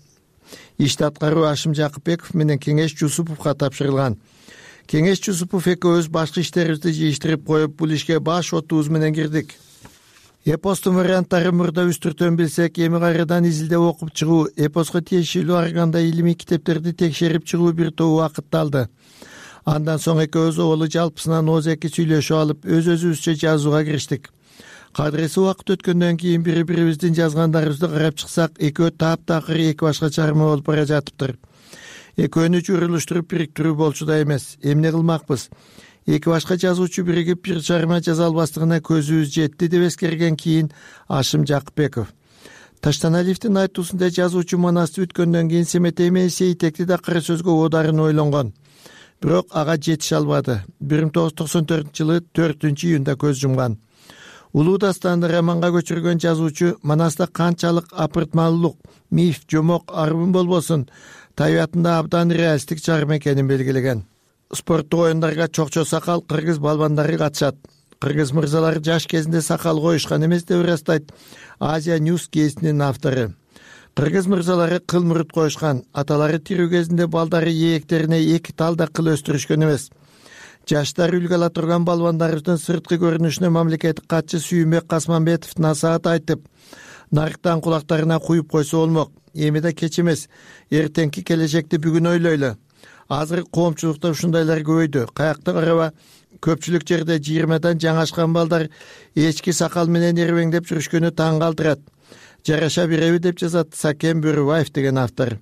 Speaker 19: ишти аткаруу Ашым Жакыпбеков менен Кеңеш Жусуповго тапшырылган. Кеңеш Жусупов экөөбүз башкы иштерибизди жыйыштырып коюп, бул ишке баш отубуз менен кирдик. эпостун варианттары мурда үстүртөн билсек, эми кайрадан изилдеп окуп чыгуу, эпоско тиешелүү ар кандай илимий китептерди текшерип чыгуу бир топ убакытты алды. Андан соң экөөбүз оболу жалпысынан ооз эки сүйлөшүп алып, өз өзүбүзчө жазууга кириштик. Кадырesi убакыт өткөндөн кийин бири бирибиздин жазгандарыбызды карап чыксак, экөө таптакыр эки башка чарма болуп бара жатыптыр. Экөөнү журулуштуруп бириктирүү болчу да эмес. Эмне кылмакпыз? Эки башка жазуучу биригип бир чарма жаза албастыгына көзүбүз жетти деп эскерген кийин Ашым Жакыпбеков. Таштаналиевдин айтуусунда жазуучу манасты бүткөндөн кийин Семетей менен Сейитекти да кара сөзгө оодарын ойлонгон. Бирок ага жетише албады. бир миң тогуз жүз токсон төртүнчү жылы төртүнчү июнда көз жумган. Улуу дастанды романга көчүргөн жазуучу Манаста канчалык апыртмалуулук, миф, жомок, арбын болбосун, табиятында абдан реалисттик чарма экенин белгилеген. Спорттук оюндарга чокчо сакал кыргыз балбандары катышат. Кыргыз мырзалары жаш кезинде сакал коюшкан эмес деп ырастайт Азия News гезитинин автору. Кыргыз мырзалары кыл мурут коюшкан, аталары тирүү кезинде балдары ийектерине эки талда кыл өстүрүшкөн эмес. Жаштары үлгү ала турган балбандарыбыздын сырткы көрүнүшүнө мамлекеттик катчы Сүйүнбек Касманбетов насаат айтып, нарыктан кулактарына куюп койсо болмок. Эми да кеч эмес, эртеңки келечекти бүгүн ойлойлу. Азыр коомчулукта ушундайлар көбөйдү. Каякты караба, көпчүлүк жерде жыйырмадан жаңашкан балдар эчки сакал менен эрбеңдеп жүрүшкөнү таң калтырат. Жараша береби деп жазат Сакен Бөрүбаев деген автор.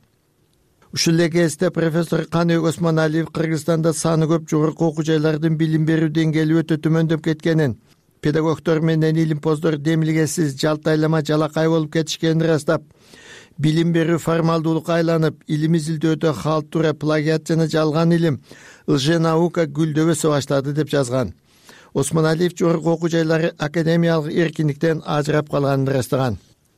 Speaker 19: Ушул эле кезде профессор Каныбек Осмоналиев Кыргызстанда саны көп жогорку окуу жайлардын билим берүү деңгээли өтө төмөндөп кеткенин, педагогдор менен илимпоздор демилгесиз, жалтайлама, жалакай болуп кетишкенин ырастап, билим берүү формалдуулукка айланып, илим изилдөөдө халтура, плагиат жана жалган илим, лженаука гүлдөп өсө баштады деп жазган. Осмоналиев жогорку окуу жайлары академиялык эркиндиктен ажырап калганын ырастаган.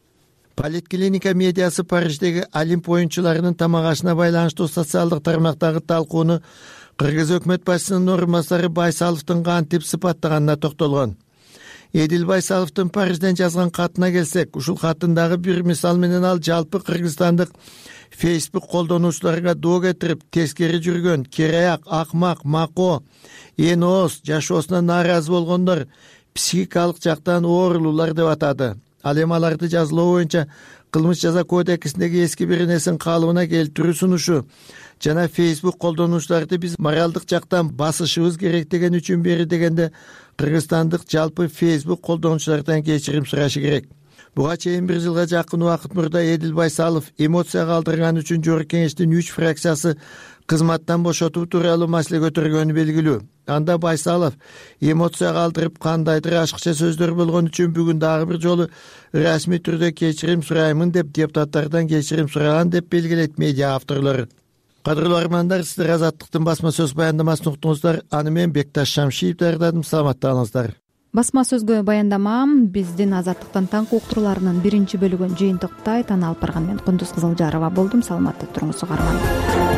Speaker 19: Политклиника медиасы Париждеги Олимп оюнчуларынын тамак ашына байланыштуу социалдык тармактагы талкууну Кыргыз өкмөт башчысынын орун басары Байсаловдун кантип сыпаттаганына токтолгон. Эдил Байсаловдун Парижден жазган катына келсек, ушул катындагы бир мисал менен ал жалпы кыргызстандык Facebook колдонуучуларга доо кетирип, тескери жүргөн, кераяк, акмак, мако, эң ооз, жашоосуна нааразы болгондор психикалык жактан оорулуулар деп атады. Ал эми аларды жазылуу боюнча кылмыш жаза кодексиндеги эски бир нерсенин калыбына келтирүү сунушу жана Facebook колдонуучуларды биз моралдык жактан басышыбыз керек деген үчүн бери дегенде кыргызстандык жалпы Facebook колдонуучулардан кечирим сурашы керек. Буга чейин бир жылга жакын убакыт мурда Эдил Байсалов эмоция калтырган үчүн Жогорку Кеңештин үч фракциясы кызматтан бошотуу тууралуу маселе көтөргөнү белгилүү. Анда Байсалов эмоция калтырып кандайдыр ашыкча сөздөр болгон үчүн бүгүн дагы бир жолу расмий түрдө кечирим сураймын деп депутаттардан кечирим сураган деп белгилейт медиа авторлору. Кадырлуу армандар, сиздер Азаттыктын басма сөз баяндамасын уктуңуздар. Аны мен Бекташ Шамшиев даярдадым. Саламаттыгыңыздар.
Speaker 2: Басма сөзгө баяндама биздин Азаттыктын таңкы уктурууларынын биринчи бөлүгүн жыйынтыктай тана алып барган мен Кундуз Кызылжарова болдум. Саламатта туруңуз угарман.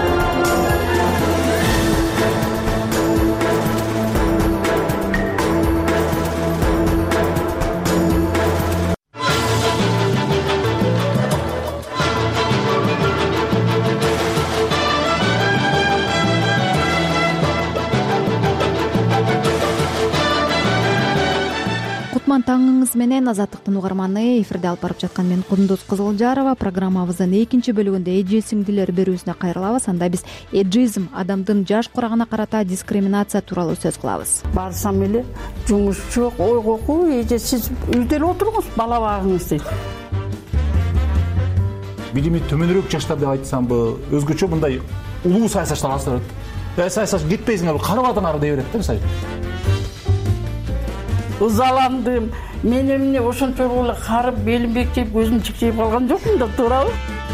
Speaker 2: Таңыңыз менен Азаттыктын угарманы, эфирде алып барып жаткан мен Кундуз Кызылжарова. Программабыздын экинчи бөлүгүндө эже сиңдилер берүүсүнө кайрылабыз. Анда биз эйджизм, адамдын жаш курагына карата дискриминация тууралуу сөз кылабыз.
Speaker 20: Барсам эле жумуш жок, ойгоку, эже сиз үйдө эле отуруңуз, бала багыңыз дейт.
Speaker 21: Билими төмөнүрөөк жаштар деп айтсамбы, өзгөчө мындай улуу саясатчылар алса берет. Саясатчы кетпейсиңер, карап атыңар дей берет да мисалы.
Speaker 20: Ызаландым. Мен эмне ошончолук эле карып, белим бекчейип, көзүм чикчейип калган жокмун да, туурабы?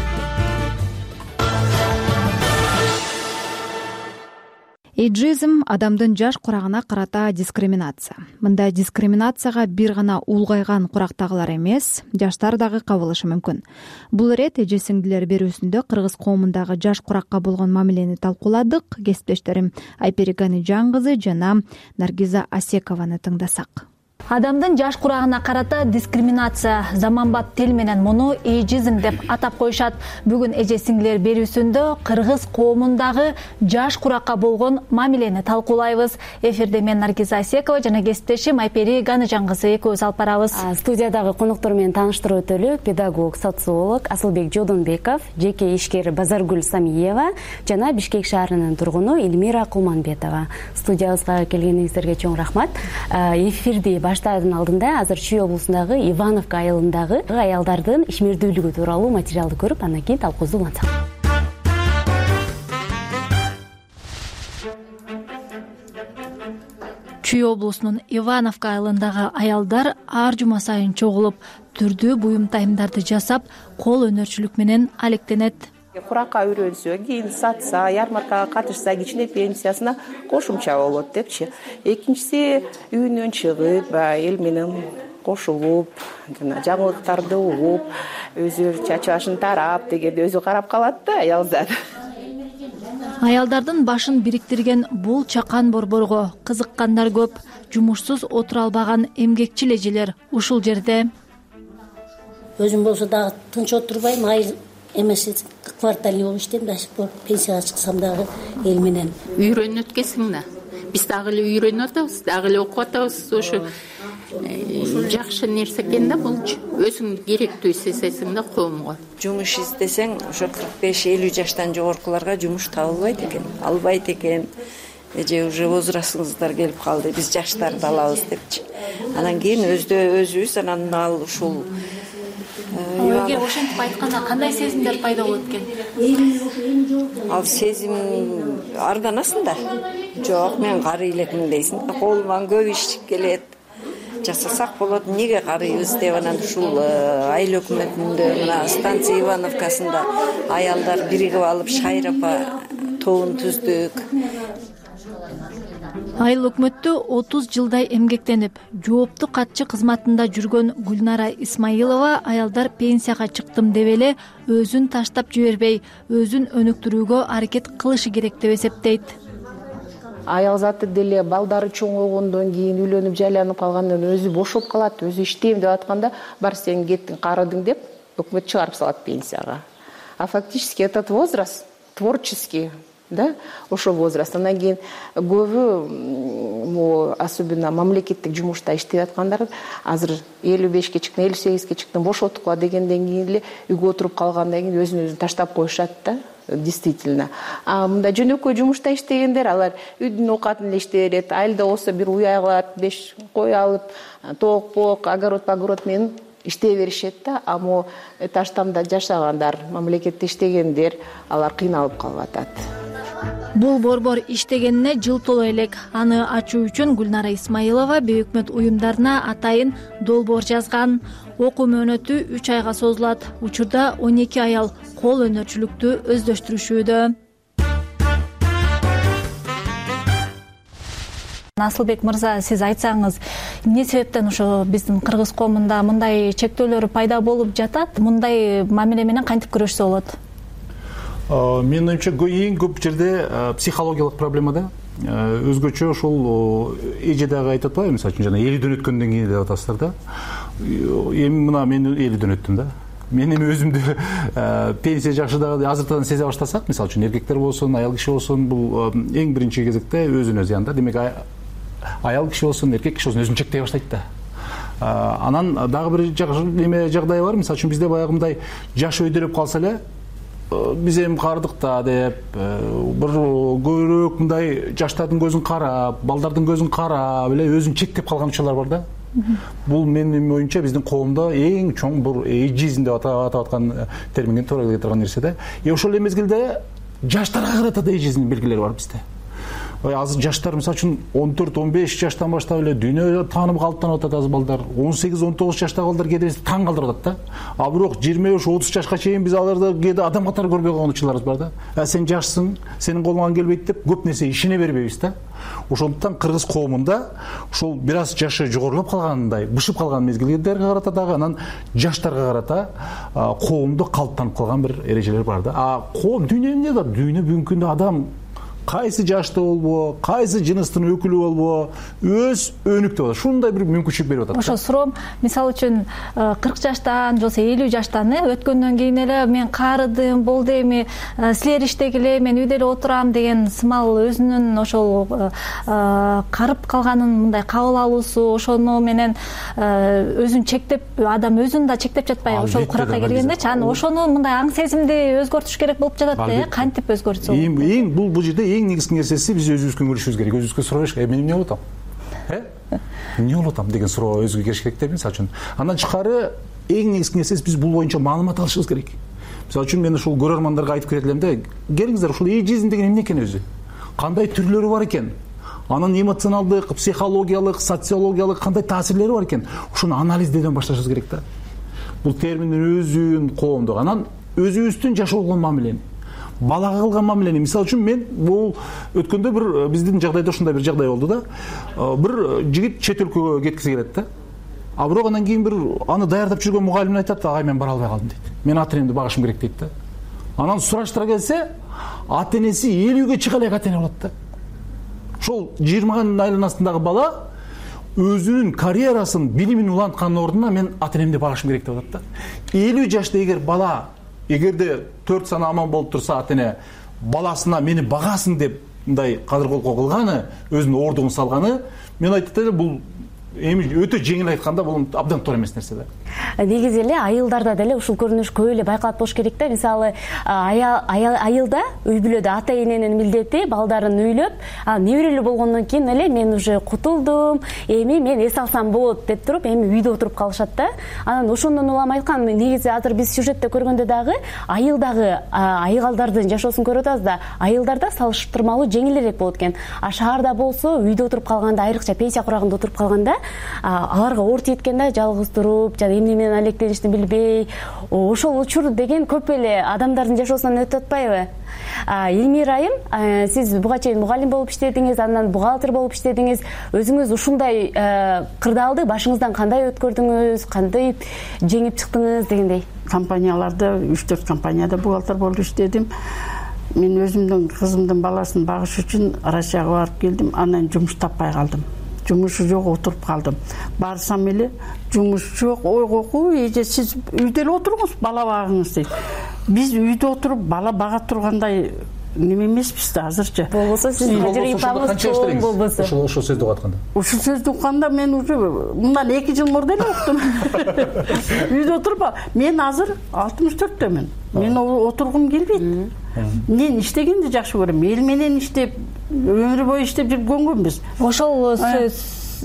Speaker 2: Эйджизм — адамдын жаш курагына карата дискриминация. Мындай дискриминацияга бир гана улгайган курактагылар эмес, жаштар дагы кабылышы мүмкүн. Бул ирет эже сиңдилер берүүсүндө кыргыз коомундагы жаш куракка болгон мамилени талкууладык. Кесиптештерим Айперигани Жан кызы жана Наргиза Асекованы тыңдасак.
Speaker 1: Адамдын жаш курагына карата дискриминация, заманбап тил менен муну эйджизм деп атап коюшат. Бүгүн эже сиңдилер берүүсүндө кыргыз коомундагы жаш куракка болгон мамилени талкуулайбыз. Эфирде мен Наргиз Айсекова жана кесиптешим Айпери Ганажан кызы экөөбүз алып барабыз.
Speaker 22: Студиядагы коноктор менен тааныштыруу өтөлү. Педагог, социолог Асылбек Жодонбеков, жеке ишкер Базаргүл Самиева жана Бишкек шаарынын тургуну Эльмира Кулманбетова. Студиябызга келгениңиздерге чоң рахмат. Эфирди баштаадын алдында азыр Чүй облусундагы Ивановка айылындагы аялдардын ишмердүүлүгү тууралуу материалды көрүп, андан кийин талкуубузду улантсак.
Speaker 1: Чүй облусунун Ивановка айылындагы аялдар ар жума сайын чогулуп, түрдүү буюм тайымдарды жасап, кол өнөрчүлүк менен алектенет.
Speaker 23: Куракка үйрөнсө, кийин сатса, ярмаркага катышса, кичине пенсиясына кошумча болот депчи. Экинчиси үйүнөн чыгып, эл менен кошулуп, жана жаңылыктарды угуп, өзү чач башын тарап дегенде өзү карап калат да аялдар.
Speaker 1: Аялдардын башын бириктирген бул чакан борборго кызыккандар көп. Жумушсуз отура албаган эмгекчил эжелер ушул жерде.
Speaker 24: Өзүм болсо дагы тынч отурбайм, айыл эмес квартальный болуп иштейм, до сих пор пенсияга чыксам дагы эл менен
Speaker 25: үйрөнүп өткөнсүң да. Биз дагы эле үйрөнүп атабыз, дагы эле окуп атабыз. Ошо жакшы нерсе экен да булчу. Өзүң керектүү сезесиң да коомго.
Speaker 26: Жумуш издесең, ошо кырк беш элүү жаштан жогоркуларга жумуш табылбайт экен, албайт экен. Эже уже возрастыңыздар келип калды, биз жаштарды алабыз депчи. Анан кийин өздө өзүбүз анан ал ушул
Speaker 1: Эгер ошентип айтканда кандай сезимдер пайда болот экен?
Speaker 26: Ал сезим арданасың да. Жок, мен карый элекмин дейсиң. Колуман көп иш келет. Жасасак болот, эмнеге карыйбыз деп анан ушул айыл өкмөтүндө мына станция Ивановкасында аялдар биригип алып Шайрапа тобун түздүк.
Speaker 1: Айыл өкмөттө отуз жылдай эмгектенип, жооптуу катчы кызматында жүргөн Гүлнара Исмаилова аялдар пенсияга чыктым деп эле өзүн таштап жибербей, өзүн өнүктүрүүгө аракет кылышы керек деп эсептейт.
Speaker 23: Аял заты деле балдары чоңойгондон кийин үйлөнүп жайланып калгандан кийин өзү бошоп калат, өзү иштейм деп атканда, бар сен кеттиң, карыдың деп өкмөт чыгарып салат пенсияга. А фактически этот возраст творческий, да, ошо возраст. Андан кийин көбү, особенно мамлекеттик жумушта иштеп аткандар азыр элүү бешке чыктым, элүү сегизге чыктым, бошоттук дегенден кийин эле үйгө отуруп калгандан кийин өзүн өзү таштап коюшат да, действительно. А мында жөнөкөй жумушта иштегендер, алар үйдүн оокатын эле иштей берет, айылда болсо бир уяй кылат, беш кой алып, тоок-поок, огород-погород менен иштей беришет да. А могу таштамда жашагандар, мамлекетте иштегендер, алар кыйналып калып атат.
Speaker 1: Бул борбор иштегенине жыл толо элек. Аны ачуу үчүн Гүлнара Исмаилова бейөкмөт уюмдарына атайын долбоор жазган. Окуу мөөнөтү үч айга созулат. Учурда он эки аял кол өнөрчүлүктү өздөштүрүшүүдө. Асылбек мырза, сиз айтсаңыз, эмне себептен ошо биздин кыргыз коомунда мындай чектөөлөр пайда болуп жатат? Мындай мамиле менен кантип күрөшсө болот?
Speaker 21: Менин оюмча эң көп жерде психологиялык проблема да. Өзгөчө ушул эже дагы айтып атпайбы, мисалы үчүн жана элүүдөн өткөндөн кийин деп атасыздар да. Эми мына мен элүүдөн өттүм да. Мен эми өзүмдү пенсия жакшы дагы азыртадан сезе баштасак, мисалы үчүн эркектер болсун, аял киши болсун, бул эң биринчи кезекте өзүнө зыян да. Демек аял киши болсун, эркек киши болсун өзүн чектей баштайт да. Анан дагы бир жакшы неме жагдай бар, мисалы үчүн бизде баягы мындай жаш өйдөлөп калса эле биз эми кардык да деп, бир көбүрөөк мындай жаштардын көзүн карап, балдардын көзүн карап эле өзүн чектеп калган учурлар бар да. Бул менин оюмча биздин коомдо эң чоң бир эйджизм деп атап аткан терминге туура келе турган нерсе да. И ошол эле мезгилде жаштарга карата да эйджизмдин белгилери бар бизде. Азыр жаштар мисалы үчүн он төрт он беш жаштан баштап эле дүйнө таанып калыптанып атат азыр балдар. он сегиз он тогуз жаштагы балдар кээде таң калтырып атат да. А бирок жыйырма беш отуз жашка чейин биз аларды кээде адам катары көрбөй калган учурларыбыз бар да. А сен жашсың, сенин колуңан келбейт деп көп нерсе ишене бербейбиз да. Ошондуктан кыргыз коомунда ушул бир аз жашы жогорулап калгандай, бышып калган мезгилдерге карата дагы анан жаштарга карата коомдо калыптанып калган бир эрежелер бар да. А коом дүйнө эмне да? Дүйнө бүгүнкү күндө адам кайсы жашта болбо, кайсы жыныстын өкүлү болбо, өз өнүктүп атат. Ушундай бир мүмкүнчүлүк берип атат.
Speaker 1: Ошо суроом, мисалы үчүн кырк жаштан же болбосо элүү жаштан өткөндөн кийин эле мен каарыдым, болду эми силер иштегиле, мен үйдө эле отурам деген сымал өзүнүн ошол карып калганын мындай кабыл алуусу, ошону менен өзүн чектеп, адам өзүн да чектеп жатпайбы ошол куракка келгендечи? Анан ошону мындай аң сезимди өзгөртүш керек болуп жатат да, э? Кантип өзгөртсө?
Speaker 21: Эң бул бул жерде эң негизги нерсеси биз өзүбүзгө көрүшүбүз керек. Өзүбүзгө сураш керек. Мен эмне болуп атам? Э? Эмне болуп атам деген суроо өзүгө келиш керек деп, мисалы үчүн. Андан тышкары эң негизги нерсеси биз бул боюнча маалымат алышыбыз керек. Мисалы үчүн мен ушул көрөрмандарга айтып кетет элем да, келиңиздер, ушул эйджизм деген эмне экен өзү? Кандай түрлөрү бар экен? Анын эмоционалдык, психологиялык, социологиялык кандай таасирлери бар экен? Ушуну анализдөөдөн башташыбыз керек да. Бул терминдин өзүн, коомдук, анан өзүбүздүн жашоого мамилени, балага кылган мамилени. Мисалы үчүн мен бул өткөндө бир биздин жагдайда ушундай бир жагдай болду да. Бир жигит чет өлкөгө кеткиси келет да. А бирок андан кийин бир аны даярдап жүргөн мугалим айтат, агай мен бара албай калдым дейт. Мен ата энемди багышым керек дейт да. Анан сураштыра келсе, ата энеси элүүгө чыга элек ата эне болот да. Ошол жыйырманын айланасындагы бала өзүнүн карьерасын, билимин уланткандын ордуна мен ата энемди багышым керек деп атат да. элүү жашта эгер бала, эгерде төрт саны аман болуп турса, ата эне баласына мени багасын деп мындай кадыр колкоо кылганы, өзүнүн ордугун салганы, мен айтат элем, бул эми өтө жеңил айтканда бул абдан туура эмес нерсе да.
Speaker 22: Негизи эле айылдарда деле ушул көрүнүш көп эле байкалат болуш керек да. Мисалы айылда үй бүлөдө ата эненин милдети балдарын үйлөп, неберелүү болгондон кийин эле мен уже кутулдум, эми мен эс алсам болот деп туруп, эми үйдө отуруп калышат да. Анан ошондон улам айткан, негизи азыр биз сюжетте көргөндө дагы айылдагы айгалдардын жашоосун көрүп атабыз да. Айылдарда салыштырмалуу жеңилирээк болот экен. А шаарда болсо үйдө отуруп калганда, айрыкча пенсия курагында отуруп калганда аларга оор тиет экен да, жалгыз туруп, жана эмне менен алектеништи билбей. Ошол учур деген көп эле адамдардын жашоосунан өтүп атпайбы? Элмира айым, сиз буга чейин мугалим болуп иштедиңиз, андан бухгалтер болуп иштедиңиз. Өзүңүз ушундай кырдаалды башыңыздан кандай өткөрдүңүз, кандай жеңип чыктыңыз дегендей?
Speaker 20: Компанияларда, үч төрт компанияда бухгалтер болуп иштедим. Мен өзүмдүн кызымдын баласын багыш үчүн Россияга барып келдим, анан жумуш таппай калдым. Жумушу жок, отуруп калдым. Барсам эле жумуш жок. Ойгоку, эже сиз үйдө эле отуруңуз, бала багыңыз дейт. Биз үйдө отуруп бала бага тургандай неме эмеспиз да азырчы.
Speaker 22: Болбосо сиз тажрыйбаңыз чоң болбосо.
Speaker 21: Ошол ошол сөздү угатканда.
Speaker 20: Ушул сөздү укканда мен уже мындан эки жыл мурда эле уктум. Үйдө отуруп, мен азыр алтымыш төрттөмүн. Мен отургум келбейт. Мен иштегенди жакшы көрөм. Эл менен иштеп, өмүр бою иштеп жүргөнбүз.
Speaker 1: Ошол сөз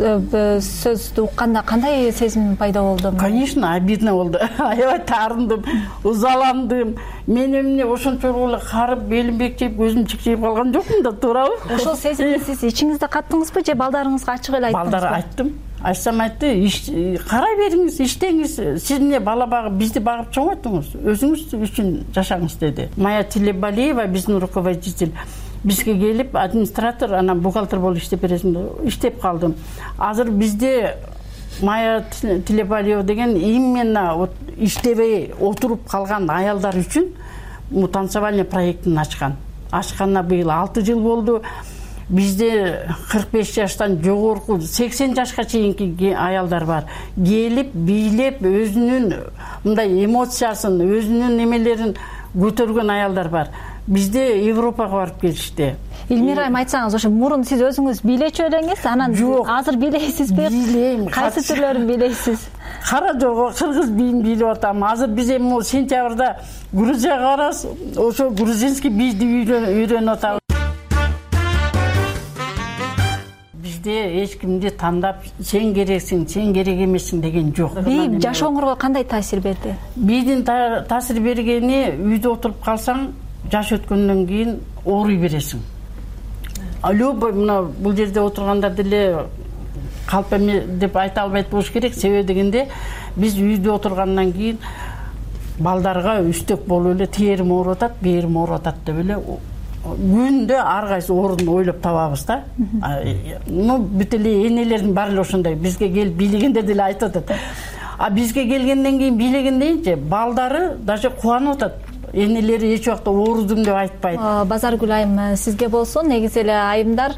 Speaker 1: сөздү укканда кандай сезим пайда болду?
Speaker 20: Конечно, обидно болду. Аябай таарындым, узаландым. Мен эмне ошончолук эле карып, белим бекчейип, көзүм чикчейип калган жокмун да, туурабы?
Speaker 1: Ошол сезимди сиз ичиңизде каттыңызбы же балдарыңызга ачык эле айттыңызбы?
Speaker 20: Балдарга айттым. Айтсам айтты, карай бериңиз, иштеңиз, сиз эмне бала багып, бизди багып чоңойттуңуз, өзүңүз үчүн жашаңыз деди. Майя Тилебалиева, биздин руководитель, бизге келип, администратор, анан бухгалтер болуп иштеп бересиң, иштеп калдым. Азыр бизде Майя Тилебалиева деген именно иштебей отуруп калган аялдар үчүн танцевальный проектин ачкан. Ачканына быйыл алты жыл болду. Бизде кырк беш жаштан жогорку сексен жашка чейинки аялдар бар. Келип, бийлеп, өзүнүн мындай эмоциясын, өзүнүн немелерин көтөргөн аялдар бар. Бизде Европага барып келишти.
Speaker 1: Элмира айым, айтсаңыз, ошо мурун сиз өзүңүз бийлечү элеңиз, анан азыр бийлейсизби?
Speaker 20: Бийлейм.
Speaker 1: Кайсы түрлөрүн бийлейсиз?
Speaker 20: Кара жого кыргыз бийин бийлеп атам. Азыр биз эми сентябрда Грузияга барабыз. Ошо грузинский бийди үйрөнүп атабыз. Бизде эч кимди тандап, сен керексиң, сен керек эмессиң деген жок.
Speaker 1: Би жашооңорго кандай таасир берди?
Speaker 20: Бийдин таасир бергени, үйдө отуруп калсаң, жаш өткөндөн кийин ооруй бересиң. Любой мына бул жерде отургандар деле калп эме деп айта албайт болуш керек. Себеби дегенде биз үйдө отургандан кийин балдарга үстөк болуп эле терим ооруп атат, берим ооруп атат деп эле күндө ар кайсы орун ойлоп табабыз да. Ну бүт эле энелердин баары эле ошондой. Бизге келип бийлегендер деле айтып атат. А бизге келгенден кийин бийлегендейинчи балдары даже кубанып атат. энелери эч убакта оорудум деп айтпайт.
Speaker 1: Базаргүл айым, сизге болсо негизи эле айымдар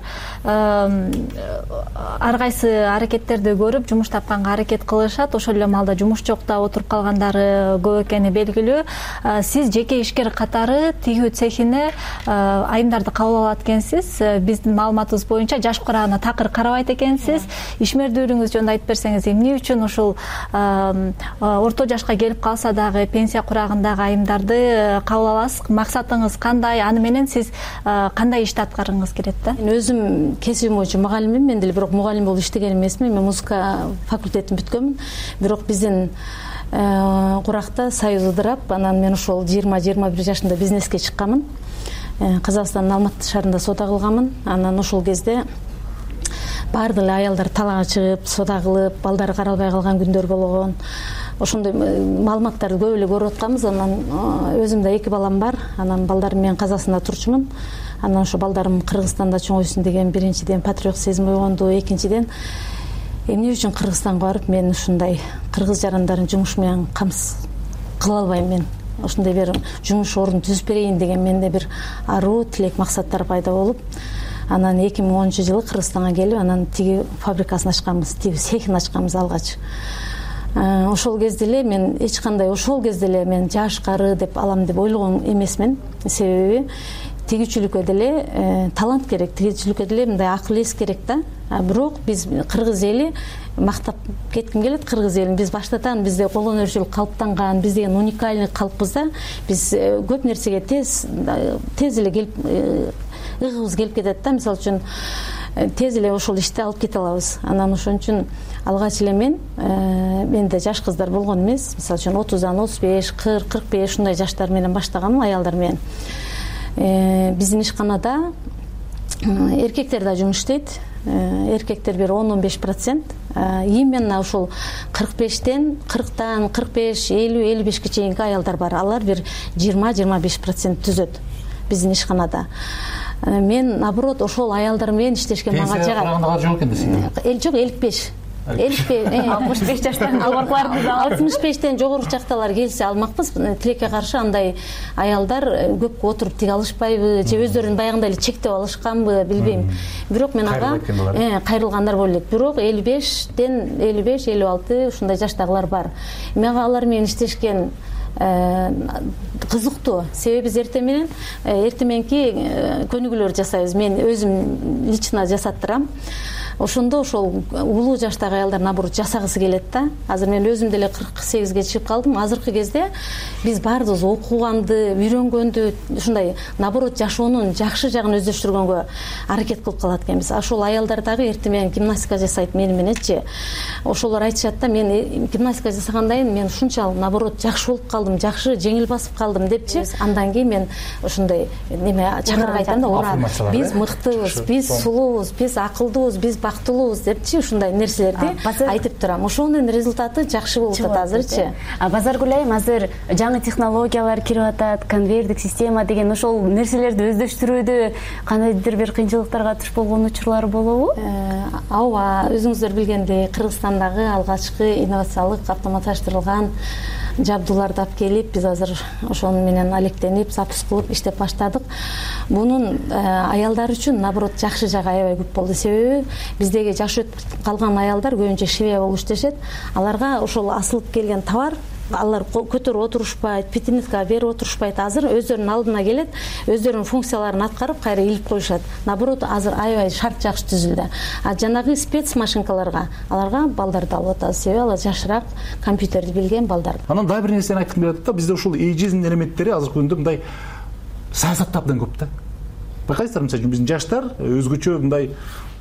Speaker 1: ар кайсы аракеттерди көрүп жумуш тапканга аракет кылышат, ошол эле маалда жумуш жок да отуруп калгандары көп экени белгилүү. Сиз жеке ишкер катары тигүү цехине айымдарды кабыл алат экенсиз. Биздин маалыматыбыз боюнча жаш курагына такыр карабайт экенсиз. Ишмердүүлүгүңүз жөнүндө айтып берсеңиз, эмне үчүн ушул орто жашка келип калса дагы пенсия курагындагы айымдарды кабыл аласыз? Максатыңыз кандай? Аны менен сиз кандай ишти аткаргыңыз келет да?
Speaker 3: Мен өзүм кесибим боюнча мугалиммин, мен деле бирок мугалим болуп иштеген эмесмин. Мен музыка факультетин бүткөнмүн. Бирок биздин куракта союз ыдырап, анан мен ошол жыйырма жыйырма бир жашымда бизнеске чыкканмын. Казакстандын Алматы шаарында сода кылганмын. Анан ошол кезде баардык эле аялдар талаага чыгып, сода кылып, балдары каралбай калган күндөр болгон. Ошондой маалыматтарды көп эле көрүп атканбыз. Анан өзүмдө эки балам бар. Анан балдарым менен Казакстанда турчумун. Анан ошо балдарым Кыргызстанда чоңойсун деген биринчиден патриот сезим ойгонду, экинчиден эмне үчүн Кыргызстанга барып мен ушундай кыргыз жарандарын жумуш менен камсыз кыла албайм, мен ошондой бир жумуш ордун түзүп берейин деген менде бир аруу тилек, максаттар пайда болуп, анан эки миң онунчу жылы Кыргызстанга келип, анан тиги фабрикасын ачканбыз, тиги цехин ачканбыз алгач. Ошол кезде эле мен эч кандай ошол кезде эле мен жаш кары деп алам деп ойлогон эмесмин. Себеби тигүүчүлүккө деле талант керек, тигүүчүлүккө деле мындай акыл эс керек да. Бирок биз кыргыз эли мактап кетким келет, кыргыз элин биз баштатан бизде кол өнөрчүлүк калыптанган, биз деген уникальный калкпыз да. Биз көп нерсеге тез тез эле келип ыгыбыз келип кетет да. Мисалы үчүн тез эле ошол ишти алып кете алабыз. Анан ошон үчүн алгач эле мен менде жаш кыздар болгон эмес. Мисалы үчүн отуздан отуз беш, кырк, кырк беш ушундай жаштар менен баштаганмын, аялдар менен. Биздин ишканада эркектер да жумуш иштейт. Эркектер бир он он беш процент. Именно ошол кырк бештен, кырктан, кырк беш, элүү, элүү бешке чейинки аялдар бар. Алар бир жыйырма жыйырма беш процент түзөт биздин ишканада. Мен наоборот ошол аялдар менен иштешке мага жагат.
Speaker 21: Пенсия жок экен сизде?
Speaker 3: Эл жок, элүү беш.
Speaker 1: алтымыш беш жаштан албарларды да
Speaker 3: алтымыш бештен жогору жакталар келсе алмакпыз. Тилекке каршы андай аялдар көп отуруп тиге алышпайбы, же өздөрүн баягындай эле чектеп алышканбы, билбейм. Бирок мен ага кайрылгандар болуп элек. Бирок элүү бештен элүү беш, элүү алты ушундай жаштагылар бар. Мага алар менен иштешкен кызыктуу. Себеби биз эртең менен эртең мененки көнүгүүлөр жасайбыз. Мен өзүм лично жасаттырам. Ошондо ошол улуу жаштагы аялдар наоборот жасагысы келет да. Азыр мен өзүм деле кырк сегизге чыгып калдым. Азыркы кезде биз баардыгыбыз окуганды, үйрөнгөндү, ушундай наоборот жашоонун жакшы жагын өздөштүргөнгө аракет кылып калат экенбиз. Ошол аялдар дагы эртең менен гимнастика жасайт мени мененчи. Ошолор айтышат да, мен гимнастика жасагандай мен ушунчалык наоборот жакшы болуп калдым, жакшы жеңил басып калдым депчи. Андан кийин мен ошондой неме чакырып айтам да, ура, биз мыктыбыз, биз сулуубуз, биз акылдуубуз, биз бактылуубуз депчи, ушундай нерселерди айтып турам. Ошонун результаты жакшы болуп атат азырчы.
Speaker 22: Базаргүл айым, азыр жаңы технологиялар кирип атат, конвейердик система деген ошол нерселерди өздөштүрүүдө кандайдыр бир кыйынчылыктарга туш болгон учурлар болобу?
Speaker 3: Ооба, өзүңүздөр билгендей Кыргызстандагы алгачкы инновациялык автоматташтырылган жабдууларды алып келип, биз азыр ошону менен алектенип, запуск кылып иштеп баштадык. Бунун аялдар үчүн наоборот жакшы жагы аябай көп болду. Себеби биздеги жаш өтүп калган аялдар көбүнчө швея болуп иштешет. Аларга ошол асылып келген товар алар көтөрүп отурушпайт, питомникка берип отурушпайт. Азыр өздөрүнүн алдына келет, өздөрүнүн функцияларын аткарып кайра илип коюшат. Наоборот, азыр аябай шарт жакшы түзүлдү. А жанагы спец машинкаларга аларга балдарды алып атабыз. Себеби алар жашыраак компьютерди билген балдар.
Speaker 21: Анан дагы бир нерсени айткым келип атат да, бизде ушул эйжизм элементтери азыркы күндө мындай саясатта абдан көп да. Байкайсыздар, мисалы үчүн биздин жаштар өзгөчө мындай,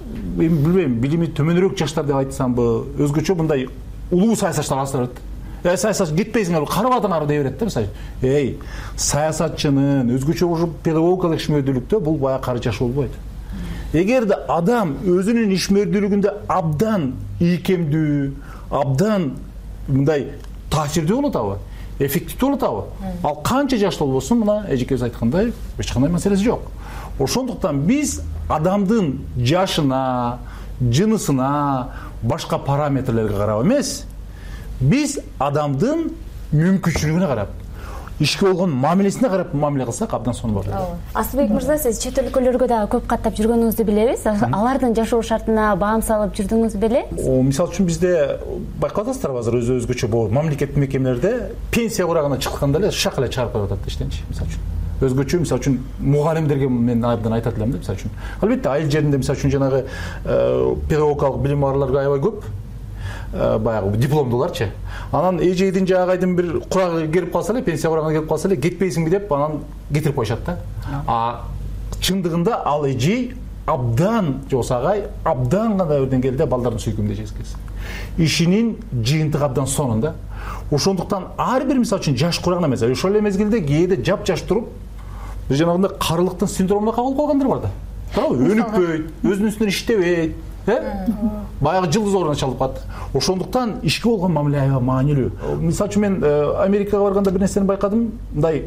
Speaker 21: билбейм, билими төмөнүрөөк жаштар деп айтсамбы, өзгөчө мындай улуу саясатчылар алыштырат. Э, саясат кетпейсиңер, карап атыңар дей берет да, мисалы. Эй, саясатчынын өзгөчө ушу педагогикалык ишмердүүлүктө бул баягы кары жаш болбойт. Эгерде адам өзүнүн ишмердүүлүгүндө абдан ийкемдүү, абдан мындай таасирдүү болуп атабы, эффективдүү болуп атабы, ал канча жаштуу болбосун, мына эжекебиз айткандай, эч кандай маселеси жок. Ошондуктан биз адамдын жашына, жынысына, башка параметрлерге карап эмес, биз адамдын мүмкүнчүлүгүнө карап, ишке болгон мамилесине карап мамиле кылсак абдан сонун болот.
Speaker 22: Асылбек мырза, сиз чет өлкөлөргө дагы көп каттап жүргөнүңүздү билебиз. Алардын жашоо шартына баам салып жүрдүңүз беле?
Speaker 21: Мисалы үчүн бизде байкап атасыздарбы, азыр өз өзгөчө бул мамлекеттик мекемелерде пенсия курагына чыкканда эле шак эле чыгарып коюп атат иштенчи. Мисалы үчүн өзгөчө, мисалы үчүн мугалимдерге мен абдан айтат элем да, мисалы үчүн. Албетте айыл жеринде мисалы үчүн жанагы педагогикалык билим барларга аябай көп баягы дипломдуларчы. Анан эжейдин же агайдын бир курагы келип калса эле, пенсия курагына келип калса эле, кетпейсиңби деп анан кетирип коюшат да. А чындыгында ал эжей абдан же болбосо агай абдан кандай бир деңгээлде балдардын сүйкүмүндө эжеси. Ишинин жыйынтыгы абдан сонун да. Ошондуктан ар бир мисалы үчүн жаш курагына эмес, ошол эле мезгилде кээде жап-жаш туруп, бир жанагындай карылыктын синдромуна кабылып калгандар бар да. Туурабы? Өнүкпөйт, өзүнүн үстүнөн иштебейт, э? Баягы жылдыз ордуна чалып калат. Ошондуктан ишке болгон мамиле аябай маанилүү. Мисалы үчүн мен Америкага барганда бир нерсени байкадым, мындай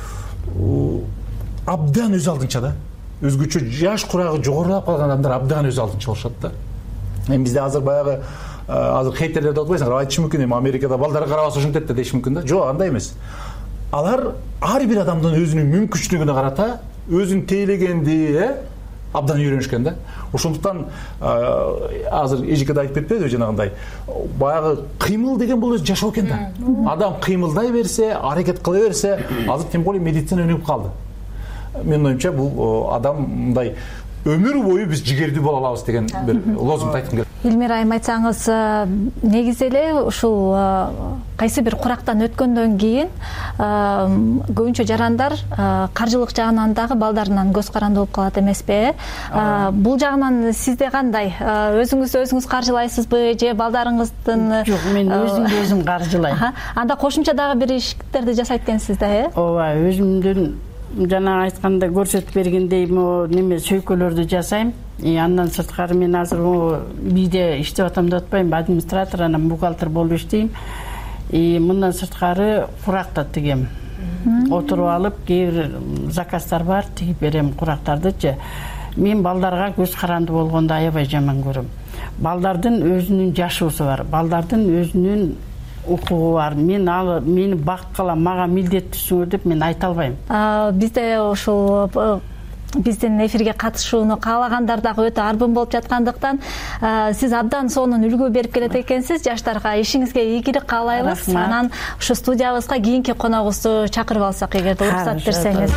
Speaker 21: абдан өз алдынча да. Өзгөчө жаш курагы жогорулап калган адамдар абдан өз алдынча болушат да. Эми бизде азыр баягы азыр хейтерлерди атпайсыңар, айтышы мүмкүн, эми Америкада балдары карабаса ушинтет да деш мүмкүн да. Жок, андай эмес. Алар ар бир адамдын өзүнүн мүмкүнчүлүгүнө карата өзүн тейлегенди, э, абдан үйрөнүшкөн да. Ошондуктан азыр эжеке да айтып кетпедиби жанагындай баягы кыймыл деген бул өзү жашоо экен да. Адам кыймылдай берсе, аракет кыла берсе, азыр тем более медицина өнүгүп калды. Менин оюмча бул адам мындай өмүр бою биз жигердүү боло алабыз деген бир лозунгду айткым келет.
Speaker 1: Элмира айым, айтсаңыз, негизи эле ушул кайсы бир курактан өткөндөн кийин көбүнчө жарандар каржылык жагынан дагы балдарынан көз каранды болуп калат эмеспи? Бул жагынан сизде кандай? Өзүңүз өзүңүз каржылайсызбы же балдарыңыздын?
Speaker 20: Жок, мен өзүмдү өзүм каржылайм.
Speaker 1: Анда кошумча дагы бир иштерди жасайт экенсиз да, э?
Speaker 20: Ооба, өзүмдүн жана айтканда көрсөтүп бергендей неме сөйкөлөрдү жасайм. И андан сырткары мен азыр бийде иштеп атам деп атпайм, администратор, анан бухгалтер болуп иштейм. И мындан сырткары куракта тигем. Отуруп алып, кээ бир заказдар бар, тигип берем курактардычы. Мен балдарга көз каранды болгондо аябай жаман көрөм. Балдардын өзүнүн жашоосу бар, балдардын өзүнүн укугу бар. Мен ал мени баккыла, мага милдеттүүсүңөр деп мен айта албайм.
Speaker 1: Бизде ошол биздин эфирге катышууну каалагандар дагы өтө арбын болуп жаткандыктан сиз абдан сонун үлгү берип келет экенсиз жаштарга. Ишиңизге ийгилик каалайбыз. Анан ушу студиябызга кийинки коногубузду чакырып алсак, эгерде уруксат берсеңиз.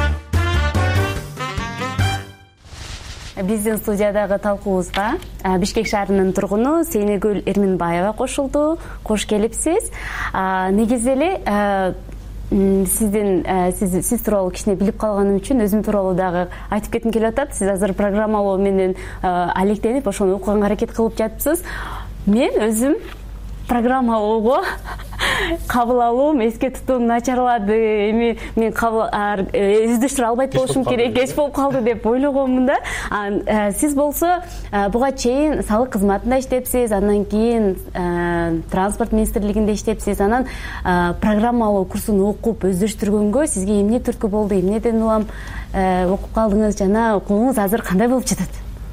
Speaker 22: Биздин студиядагы талкуубузга Бишкек шаарынын тургуну Сейнегүл Эрминбаева кошулду. Кош келипсиз. Негизи эле сиздин сиз сиз тууралуу кичине билип калганым үчүн өзүм тууралуу дагы айтып кетким келип атат. Сиз азыр программалоо менен алектенип ошону окуганга аракет кылып жатыпсыз. Мен өзүм программалоого кабыл алуум, эске тутуум начарлады. Эми мен кабыл издештире албайт болушум керек, кеч болуп калды деп ойлогонмун да. Сиз болсо буга чейин салык кызматында иштепсиз, андан кийин транспорт министрлигинде иштепсиз, анан программалоо курсун окуп өздөштүргөнгө сизге эмне түрткү болду, эмнеден улам окуп калдыңыз жана окууңуз азыр кандай болуп жатат?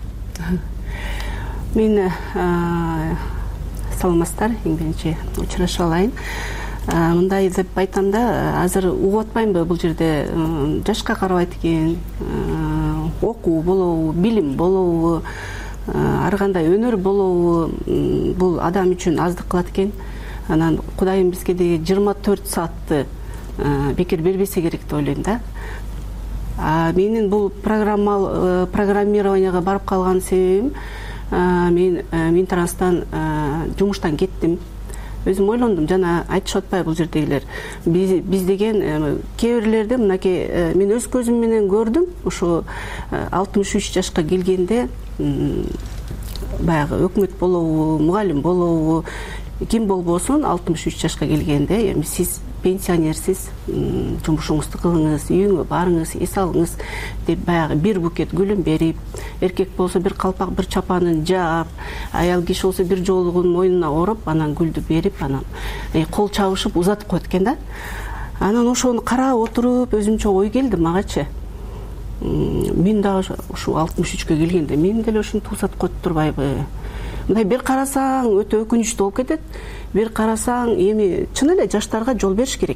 Speaker 4: Мен саламатсыздар, эң биринчи учураша алайын. Мындай деп айтганда, азыр угуп атпаймынбы, бул жерде жашка карабайт экен, окуу болобу, билим болобу, ар кандай өнөр болобу, бул адам үчүн аздык кылат экен. Анан Кудайым бизге деги жыйырма төрт саатты бекер бербесе керек деп ойлойм да. Менин бул программированияга барып калган себебим, мен Минтранстан жумуштан кеттим. Өзүм ойлондум, жана айтышып атпайбы бул жердегилер. Биз деген кээ бирлерде мынакей мен өз көзүм менен көрдүм. Ушу алтымыш үч жашка келгенде баягы өкмөт болобу, мугалим болобу, ким болбосун алтымыш үч жашка келгенде эми сиз пенсионерсиз, жумушуңузду кылыңыз, үйүңө барыңыз, эс алыңыз деп баягы бир букет гүлүн берип, эркек болсо бир калпак, бир чапанын жаап, аял киши болсо бир жоолугун мойнуна ороп, анан гүлдү берип, анан кол чабышып узатып коет экен да. Анан ошону карап отуруп, өзүмчө ой келди магачы. Мен дагы ушу алтымыш үчкө келгенде мен деле ушинтип узатып коюп турбайбы? Мындай бир карасаң өтө өкүнүчтүү болуп кетет. Бир карасаң эми чын эле жаштарга жол бериш керек.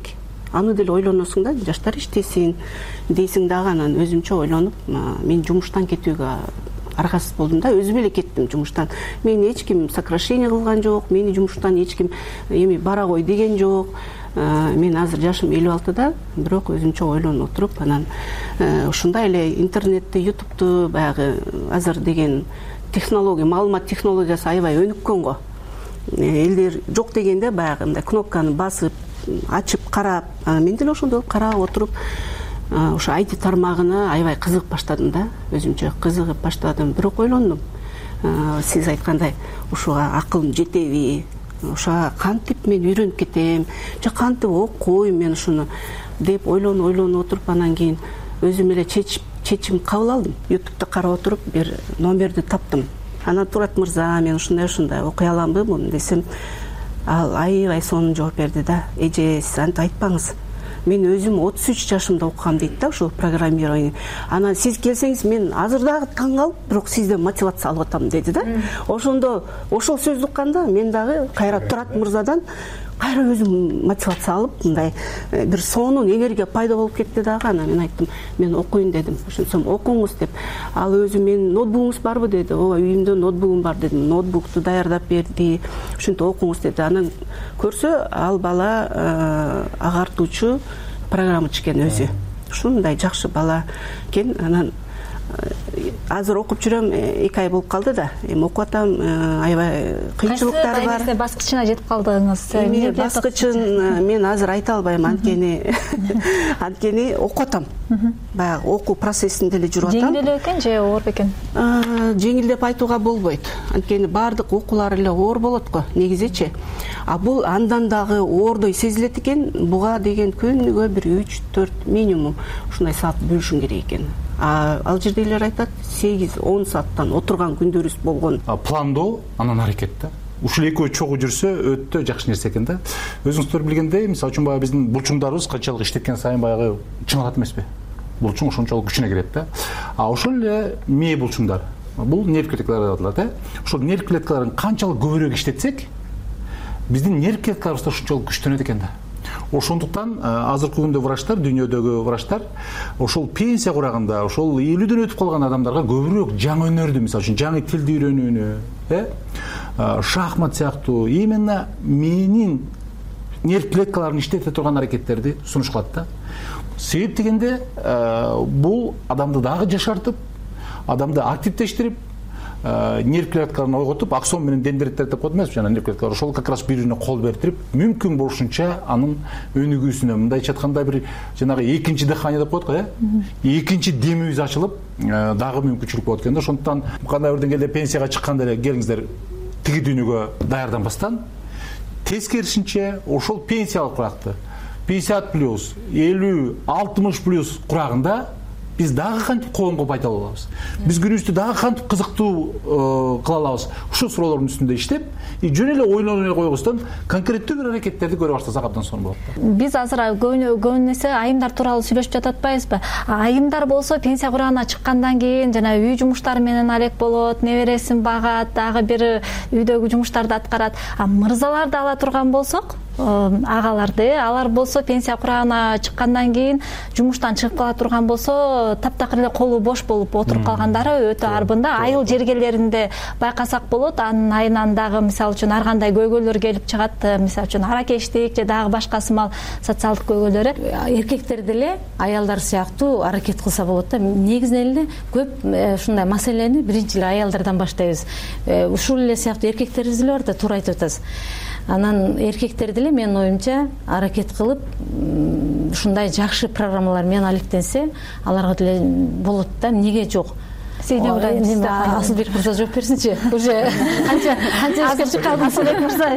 Speaker 4: аны деле ойлоносуң да, жаштар иштесин дейсиң дагы. Анан өзүмчө ойлонуп мен жумуштан кетүүгө аргасыз болдум да, өзүм эле кеттим жумуштан. Мени эч ким сокращение кылган жок, мени жумуштан эч ким эми бара кой деген жок. Мен азыр жашым элүү алтыда, бирок өзүмчө ойлонуп отуруп, анан ушундай эле интернетти, ютубту баягы азыр деген технология, маалымат технологиясы аябай өнүккөн го. Элдер жок дегенде баягы мындай кнопканы басып, ачып, карап, мен деле ошондой карап отуруп, ошо ай ти тармагына аябай кызыгып баштадым да, өзүмчө кызыгып баштадым. Бирок ойлондум, сиз айткандай, ушуга акылым жетеби, ошо кантип мен үйрөнүп кетем, же кантип окуйм мен ушуну деп ойлонуп ойлонуп отуруп, анан кийин өзүм эле чечим кабыл алдым. ютубту карап отуруп бир номерди таптым. Анан Турат мырза, мен ушундай ушундай окуй аламбы десем, ал аябай сонун жооп берди да. Эже, сиз антип айтпаңыз. Мен өзүм отуз үч жашымда окугам дейт да, ушул программирование. Анан сиз келсеңиз мен азыр дагы таң калып, бирок сизден мотивация алып атам деди да. Ошондо ошол сөздү укканда мен дагы кайра Турат мырзадан кайра өзүм мотивация алып, мындай бир сонун энергия пайда болуп кетти дагы. Анан мен айттым, мен окуйн дедим. Ошентсем окуңуз деп. Ал өзү мен ноутбугуңуз барбы деди. Ооба, үйүмдө ноутбугум бар дедим. Ноутбукту даярдап берди. Ошентип окуңуз деди. Анан көрсө ал бала агартуучу программачы экен өзү. Ушундай жакшы бала экен. Анан азыр окуп жүрөм, эки ай болуп калды да. Эми окуп атам, аябай кыйынчылыктар бар.
Speaker 1: Кайсы баскычына жетип калдыңыз?
Speaker 4: Эми баскычын мен азыр айта албайм, анткени анткени окуп атам. Баягы окуу процессинде эле жүрүп атам.
Speaker 1: Жеңил эле экен же оор бекен?
Speaker 4: Жеңил деп айтууга болбойт. Анткени баардык окуулар эле оор болот го, негизичи. А бул андан дагы оордой сезилет экен. Буга деген күнүгө бир үч төрт минимум ушундай саат бөлүшүң керек экен. Ал жердегилер айтат, сегиз он сааттан отурган күндөрүбүз болгон.
Speaker 21: Пландоо, анан аракет да. Ушул экөө чогуу жүрсө өтө жакшы нерсе экен да. Өзүңүздөр билгендей, мисалы үчүн баягы биздин булчуңдарыбыз канчалык иштеткен сайын баягы чыңалат эмеспи? Булчуң ошончолук күчүнө кирет да. А ошол эле мээ булчуңдар. Бул нерв клеткалары деп аталат, э? Ошол нерв клеткаларын канчалык көбүрөөк иштетсек, биздин нерв клеткаларыбыз да ошончолук күчтөнөт экен да. Ошондуктан азыркы күндө врачтар, дүйнөдөгү врачтар ошол пенсия курагында, ошол элүүдөн өтүп калган адамдарга көбүрөөк жаңы өнөрдү, мисалы үчүн жаңы тилди үйрөнүүнү, э? Шахмат сыяктуу именно мээнин нерв клеткаларын иштете турган аракеттерди сунуш кылат да. Себеп дегенде бул адамды дагы жашартып, адамды активдештирип, нерв клеткаларын ойготуп, аксон менен дендреттер деп коет эмеспи, жана нерв клеткалар ошол как раз бири-бирине кол берип, мүмкүн болушунча анын өнүгүүсүнө, мындайча айтканда бир жанагы экинчи дыхание деп коет го, э? Экинчи демибиз ачылып, дагы мүмкүнчүлүк болот экен да. Ошондуктан кандай бир деңгээлде пенсияга чыкканда эле келиңиздер тиги дүйнөгө даярданбастан, тескерисинче ошол пенсиялык куракты пятьдесят плюс, элүү, алтымыш плюс курагында биз дагы кантип коомго пайдалуу болобуз? Биз күнүбүздү дагы кантип кызыктуу кыла алабыз? Ушул суроолордун үстүндө иштеп, жөн эле ойлонуп койгуздан конкреттүү бир аракеттерди көрө баштасак абдан сонун болот.
Speaker 1: Биз азыр көбүн эсе айымдар тууралуу сүйлөшүп жатып атпайбызбы? Айымдар болсо пенсия курагына чыккандан кийин жана үй жумуштары менен алек болот, небересин багат, дагы бир үйдөгү жумуштарды аткарат. А мырзаларды ала турган болсок, агаларды, алар болсо пенсия курагына чыккандан кийин жумуштан чыгып кала турган болсо, таптакыр эле колу бош болуп отуруп калгандары өтө арбында. Айыл жергелеринде байкасак болот. Анын айынан дагы мисалы үчүн ар кандай көйгөйлөр келип чыгат. Мисалы үчүн аракештик же дагы башка сымал социалдык көйгөйлөрү.
Speaker 3: Эркектер деле аялдар сыяктуу аракет кылса болот да. Негизинен эле көп ушундай маселени биринчи эле аялдардан баштайбыз. Ушул эле сыяктуу эркектерибиз деле бар да, туура айтып атасыз. Анан эркектер деле менин оюмча аракет кылып, ушундай жакшы программалар менен алектенсе, аларга деле болот да. Эмнеге жок?
Speaker 1: Сиз эмне ойлойсуз?
Speaker 3: Асылбек мырза жооп берсинчи. Уже канча канча эске чыккан
Speaker 1: Асылбек мырза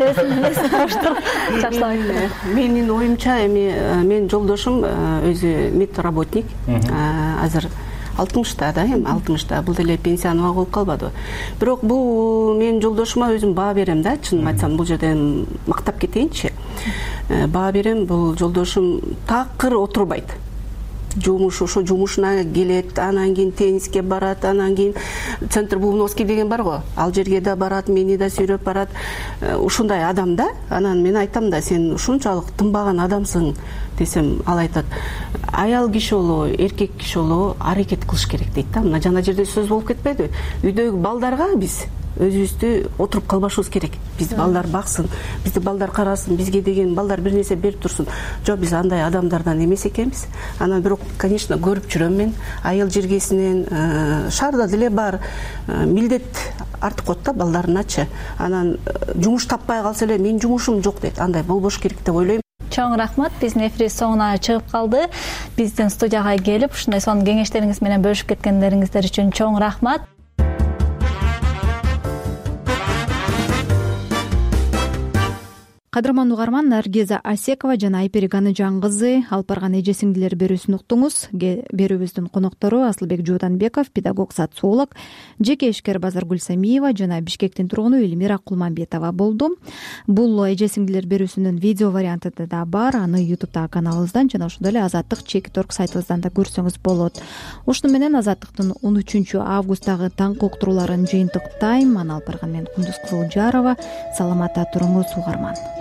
Speaker 1: эсин
Speaker 4: Менин оюмча эми менин жолдошум өзү медработник, азыр алтымышта да, эми алтымышта. Бул деле пенсиянын убагы болуп калбадыбы. Бирок бул менин жолдошума өзүм баа берем да, чынын айтсам, бул жерден мактап кетейинчи. Баа берем, бул жолдошум такыр отурбайт. жумуш ошо жумушуна келет, анан кийин тенниске барат, анан кийин центр Бубновский деген бар го, ал жерге да барат, мени да сүйрөп барат. Ушундай адам да. Анан мен айтам да, сен ушунчалык тынбаган адамсың десем, ал айтат, аял киши болобу, эркек киши болобу аракет кылыш керек дейт да. Мына жана жерде сөз болуп кетпедиби? Үйдөгү балдарга биз өзүбүздү отуруп калбашыбыз керек. Бизди балдар баксын, бизди балдар карасын, бизге деген балдар бир нерсе берип турсун. Жок, биз андай адамдардан эмес экенбиз. Анан бирок, конечно, көрүп жүрөм мен айыл жергесинен, шаарда деле бар, милдет артып коет да балдарыначы. Анан жумуш таппай калса эле менин жумушум жок дейт. Андай болбош керек деп ойлойм.
Speaker 1: Чоң рахмат. Биздин эфир соңуна чыгып калды. Биздин студияга келип, ушундай сонун кеңештериңиз менен бөлүшүп кеткендериңиздер үчүн чоң рахмат.
Speaker 2: Кадырман угарман, Наргиза Асекова жана Айпери Ганычан кызы алып барган эже сиңдилер берүүсүн уктуңуз. Берүүбүздүн коноктору Асылбек Жууданбеков, педагог, социолог, жеке ишкер Базаргүл Самиева жана Бишкектин тургуну Элмира Кулманбетова болду. Бул эже сиңдилер берүүсүнүн видео варианты да бар. Аны ютубтагы каналыбыздан жана ошондой эле Азаттык чекит точка орг сайтыбыздан да көрсөңүз болот. Ушуну менен Азаттыктын он үчүнчү августтагы таңкы уктурууларын жыйынтыктайм. Аны алып барган мен Кундуз Кызылжарова. Саламатта туруңуз угарман.